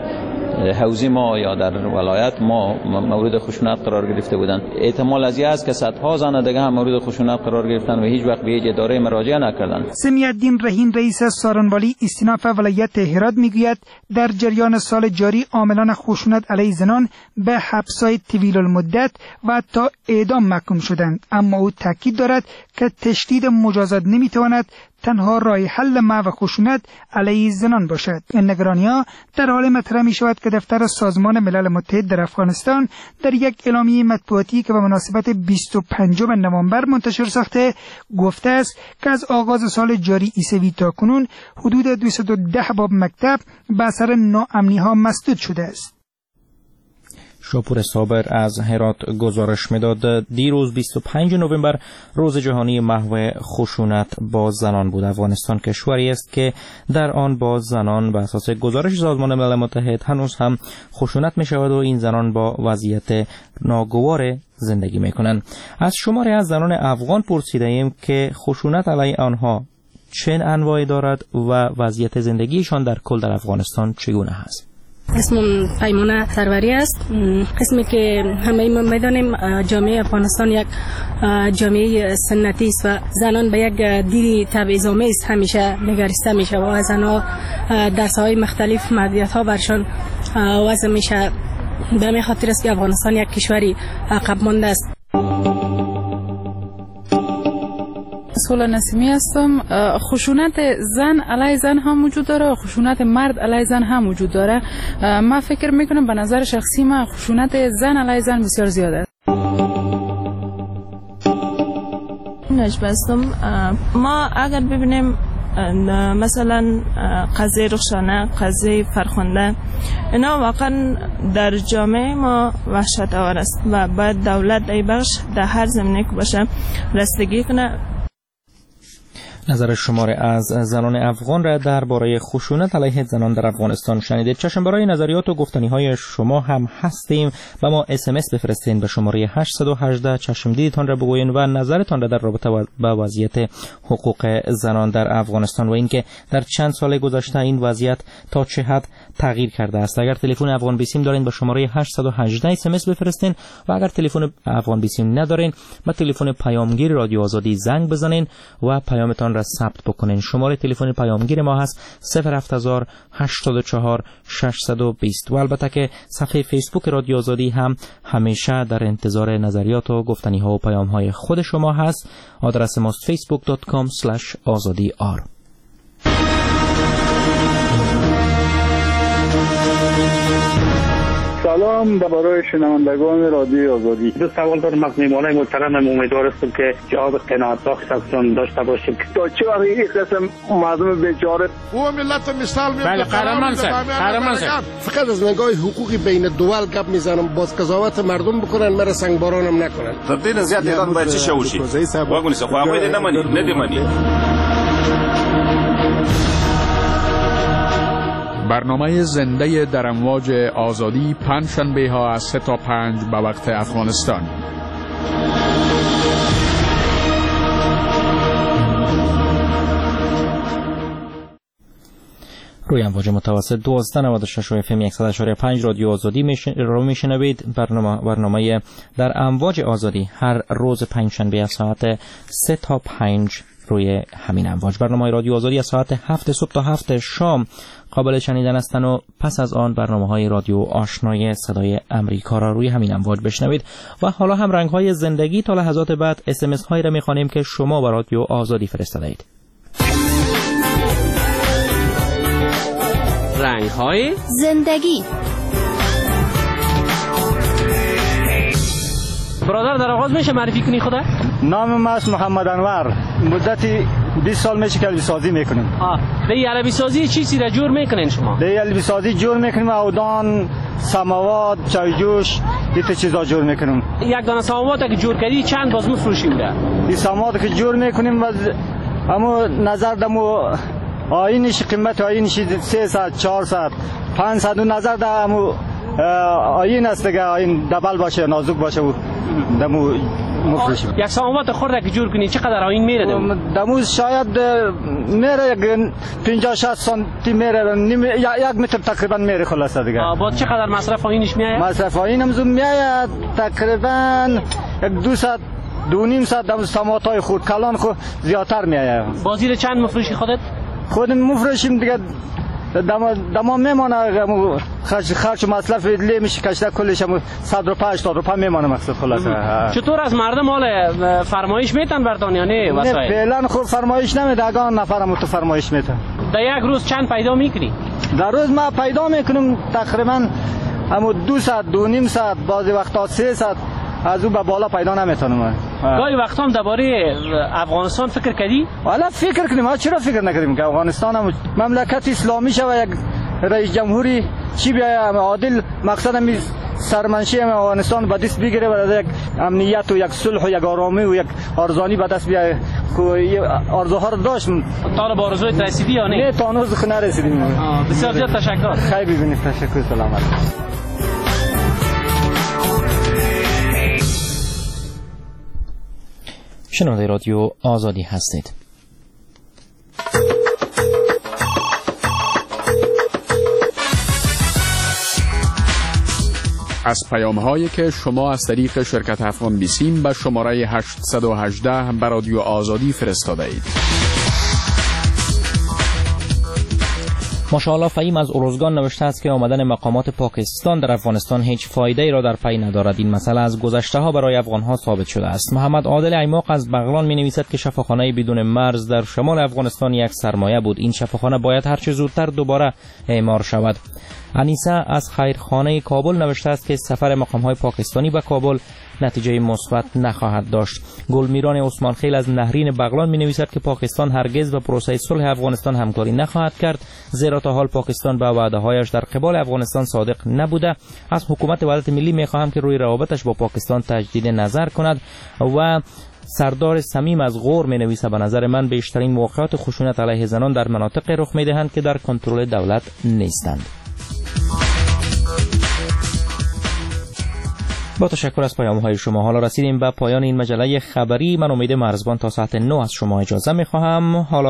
حوزه ما یا در ولایت ما مورد خشونت قرار گرفته بودند. احتمال از این است که صدها زن دیگه هم مورد خشونت قرار گرفتن و هیچ وقت به هیچ اداره مراجعه نکردند. سمی‌الدین رحیم رئیس سارنوالی استیناف ولایت هرات میگوید در جریان سال جاری عاملان خشونت علیه زنان به حبس‌های طویل المدت و تا اعدام محکوم شدند، اما او تاکید دارد که تشدید مجازات نمیتواند تنها راه حل محو خشونت علیه زنان باشد. این نگرانی‌ها در حال مطرح می‌شود که دفتر سازمان ملل متحد در افغانستان در یک اعلامیه مطبوعاتی که به مناسبت بیست و پنجم نوامبر منتشر ساخته گفته است که از آغاز سال جاری عیسوی تا کنون حدود دویست و ده باب مکتب به اثر ناامنی‌ها مسدود شده است. شاپور صابر از هرات گزارش میداد. دیروز بیست و پنجم نوامبر روز جهانی محو خشونت با زنان بود. افغانستان کشوری است که در آن با زنان به اساس گزارش سازمان ملل متحد هنوز هم خشونت می شود و این زنان با وضعیت ناگوار زندگی می کنند. از شماری از زنان افغان پرسیده ایم که خشونت علیه آنها چه انواعی دارد و وضعیت زندگیشان در کل در افغانستان چگونه است. اسمم پیمانه سروری است. قسمی که همه ما میدانیم جامعه افغانستان یک جامعه سنتی است و زنان به یک دین تبعیض‌آمیز همیشه نگریسته میشه و زنها در ساحه‌های مختلف محدودیت‌ها برشان وضع میشه. به همین خاطر است که افغانستان یک کشوری عقب مانده است. صلح نسیمی هستم. خشونت زن علیه زن هم وجود داره، خشونت مرد علیه زن هم وجود داره. من فکر میکنم به نظر شخصی من خشونت زن علیه زن بسیار زیاده است. نجم هستم. ما اگر ببینیم مثلا قضیه رخشانه، قضیه فرخنده، اینا واقعا در جامعه ما وحشت آور است و باید دولت ای بخش در هر زمینه که باشه رسیدگی کنه. نظر شماره از زنان افغان را درباره خشونت علیه زنان در افغانستان شنیدید. چشم برای نظریات و گفتنی های شما هم هستیم و ما اس ام اس بفرستین به شماره هشت یک هشت چشم دیدتان را بگوین و نظرتان را در رابطه با وضعیت حقوق زنان در افغانستان و اینکه در چند سال گذشته این وضعیت تا چه حد تغییر کرده است. اگر تلفن افغان بیسیم دارین به شماره هشت یک هشت اس ام اس بفرستین و اگر تلفن افغان بیسیم ندارین به تلفن پیامگیر رادیو آزادی زنگ بزنین و پیامتان را ثبت بکنین. شماره تلفن پیامگیر ما هست صفر هفت هزار هشتاد و چهار ششصد و بیست و البته که صفحه فیسبوک رادیو آزادی هم همیشه در انتظار نظریات و گفتنی ها و پیام های خود شما هست. آدرس ما facebook dot com slash azadi r. سلام برای شنوندگان رادیو آزادی. دو سوال دارم از میهمانان محترمم. امیدوار هستم که جواب قناعت بخشتون داشته باشید. تا چه وقت این قسم مردم بیچاره او ملت مثال می بله قهرمان سر قهرمان سر فقط از نگاه حقوقی بین دول گپ میزنم. باز قضاوت مردم بکنن، مرا سنگبارانم نکنن. تبدیل زیاد اعلان باید چه شوشی واگونی سه خو باید نمانی ندیمانی. برنامه زنده در امواج آزادی پنج شنبه ها از سه تا پنج به وقت افغانستان. روی امواج متوسط دوازده نود و شش و اف ام صد و شش و پنج رادیو آزادی رو میشنوید. برنامه برنامه در امواج آزادی هر روز پنج شنبه از ساعت سه تا پنج روی همین امواج. برنامه رادیو آزادی از ساعت هفت صبح تا هفت شام قابل شنیدن هستند و پس از آن برنامه‌های رادیو آشنای صدای امریکا را روی همین امواج بشنوید. و حالا هم رنگ‌های زندگی تا لحظات بعد اس ام اس هایی را می‌خوانیم که شما به رادیو آزادی فرستاده اید. رنگ‌های زندگی. برادر در آغاز میشه معرفی کنی خدا؟ نام من است محمد انور. مدتی بیست سال میشه که الوی سازی میکنیم. آه دی الوی سازی چیزی را جور میکنین شما؟ دی الوی سازی جور میکنیم، اودان، سماوات، چای جوش، دیت چیزا جور میکنیم. یک دانه سماوات که جور کردی چند باز میفروشیم ده؟ این سماوات که جور میکنیم و اما نظر دمو آینش قیمت آینش سیصد چهارصد پانصد و نظر دمو آین است که آین دبل باشه نازک باشه و دمو مفروشیم. یک سماوات خورده که جور کنی چقدر آین میره دمو؟ دمو شاید میره یک پنجاه شصت سانتی میره، یک متر تقریبا میره خلاصه دیگه. بعد چقدر مصرف آینش میآید؟ مصرف آینم زوم میآید تقریبا یک دویست دو نیم صد دم سماواتای خود کلان خود زیادتر میآید. بازی چند مفروشی خودت؟ خودم مفروشیم دیگه دما دما میمونه خرج خرج مصرف لی میشه کشته کلش هم صد و پنج تا روپا میمونه مقصد خلاصه. چطور از مردم حال فرمایش میتن بردان یا نه وسایل؟ نه فعلا خود فرمایش نمیده، اگه نفرم تو فرمایش میتن. در یک روز چند پیدا میکنی؟ در روز ما پیدا میکنم تقریبا همو دویست دو نیم صد بعضی وقتا سیصد از او به بالا پیدا نمیتونم. گاهی وقتا هم درباره افغانستان فکر کردی؟ والا فکر کنیم، ما چرا فکر نکردیم که افغانستان هم مملکت اسلامی شوه، یک رئیس جمهوری چی بیاید عادل، مقصد هم سرمنشی افغانستان به دست بگیره و یک امنیت و یک صلح و یک آرامی و یک ارزانی به دست بیاید که آرزوها رو داشتم. تا به آرزویت رسیدی یا نه؟ نه تا هنوز نرسیدیم. بسیار زیاد تشکر. خیلی ببینید، تشکر، سلامت. شنونده رادیو آزادی هستید. از پیام هایی که شما از طریق شرکت افغان بیسیم به شماره هشتصد و هجده به رادیو آزادی فرستاده اید. ماشاءالله فهیم از ارزگان نوشته است که آمدن مقامات پاکستان در افغانستان هیچ فایده ای را در پی ندارد. این مسئله از گذشته ها برای افغان ها ثابت شده است. محمد عادل ایماق از بغلان می نویسد که شفاخانه بدون مرز در شمال افغانستان یک سرمایه بود. این شفاخانه باید هر چه زودتر دوباره اعمار شود. انیسه از خیرخانه کابل نوشته است که سفر مقام های پاکستانی به کابل نتیجه مثبت نخواهد داشت. گلمیران عثمان خیل از نهرین بغلان می نویسد که پاکستان هرگز به پروسه صلح افغانستان همکاری نخواهد کرد، زیرا تا حال پاکستان به وعده هایش در قبال افغانستان صادق نبوده. از حکومت وحدت ملی می خواهم که روی روابطش با پاکستان تجدید نظر کند. و سردار صمیم از غور می نویسد به نظر من بیشترین موقعات خشونت علیه زنان در مناطق رخ می دهند که در کنترل دولت نیستند. با تشکر از پیام‌های شما حالا رسیدیم به پایان این مجله خبری. من امید مرزبان تا ساعت نه از شما اجازه می‌خواهم. حالا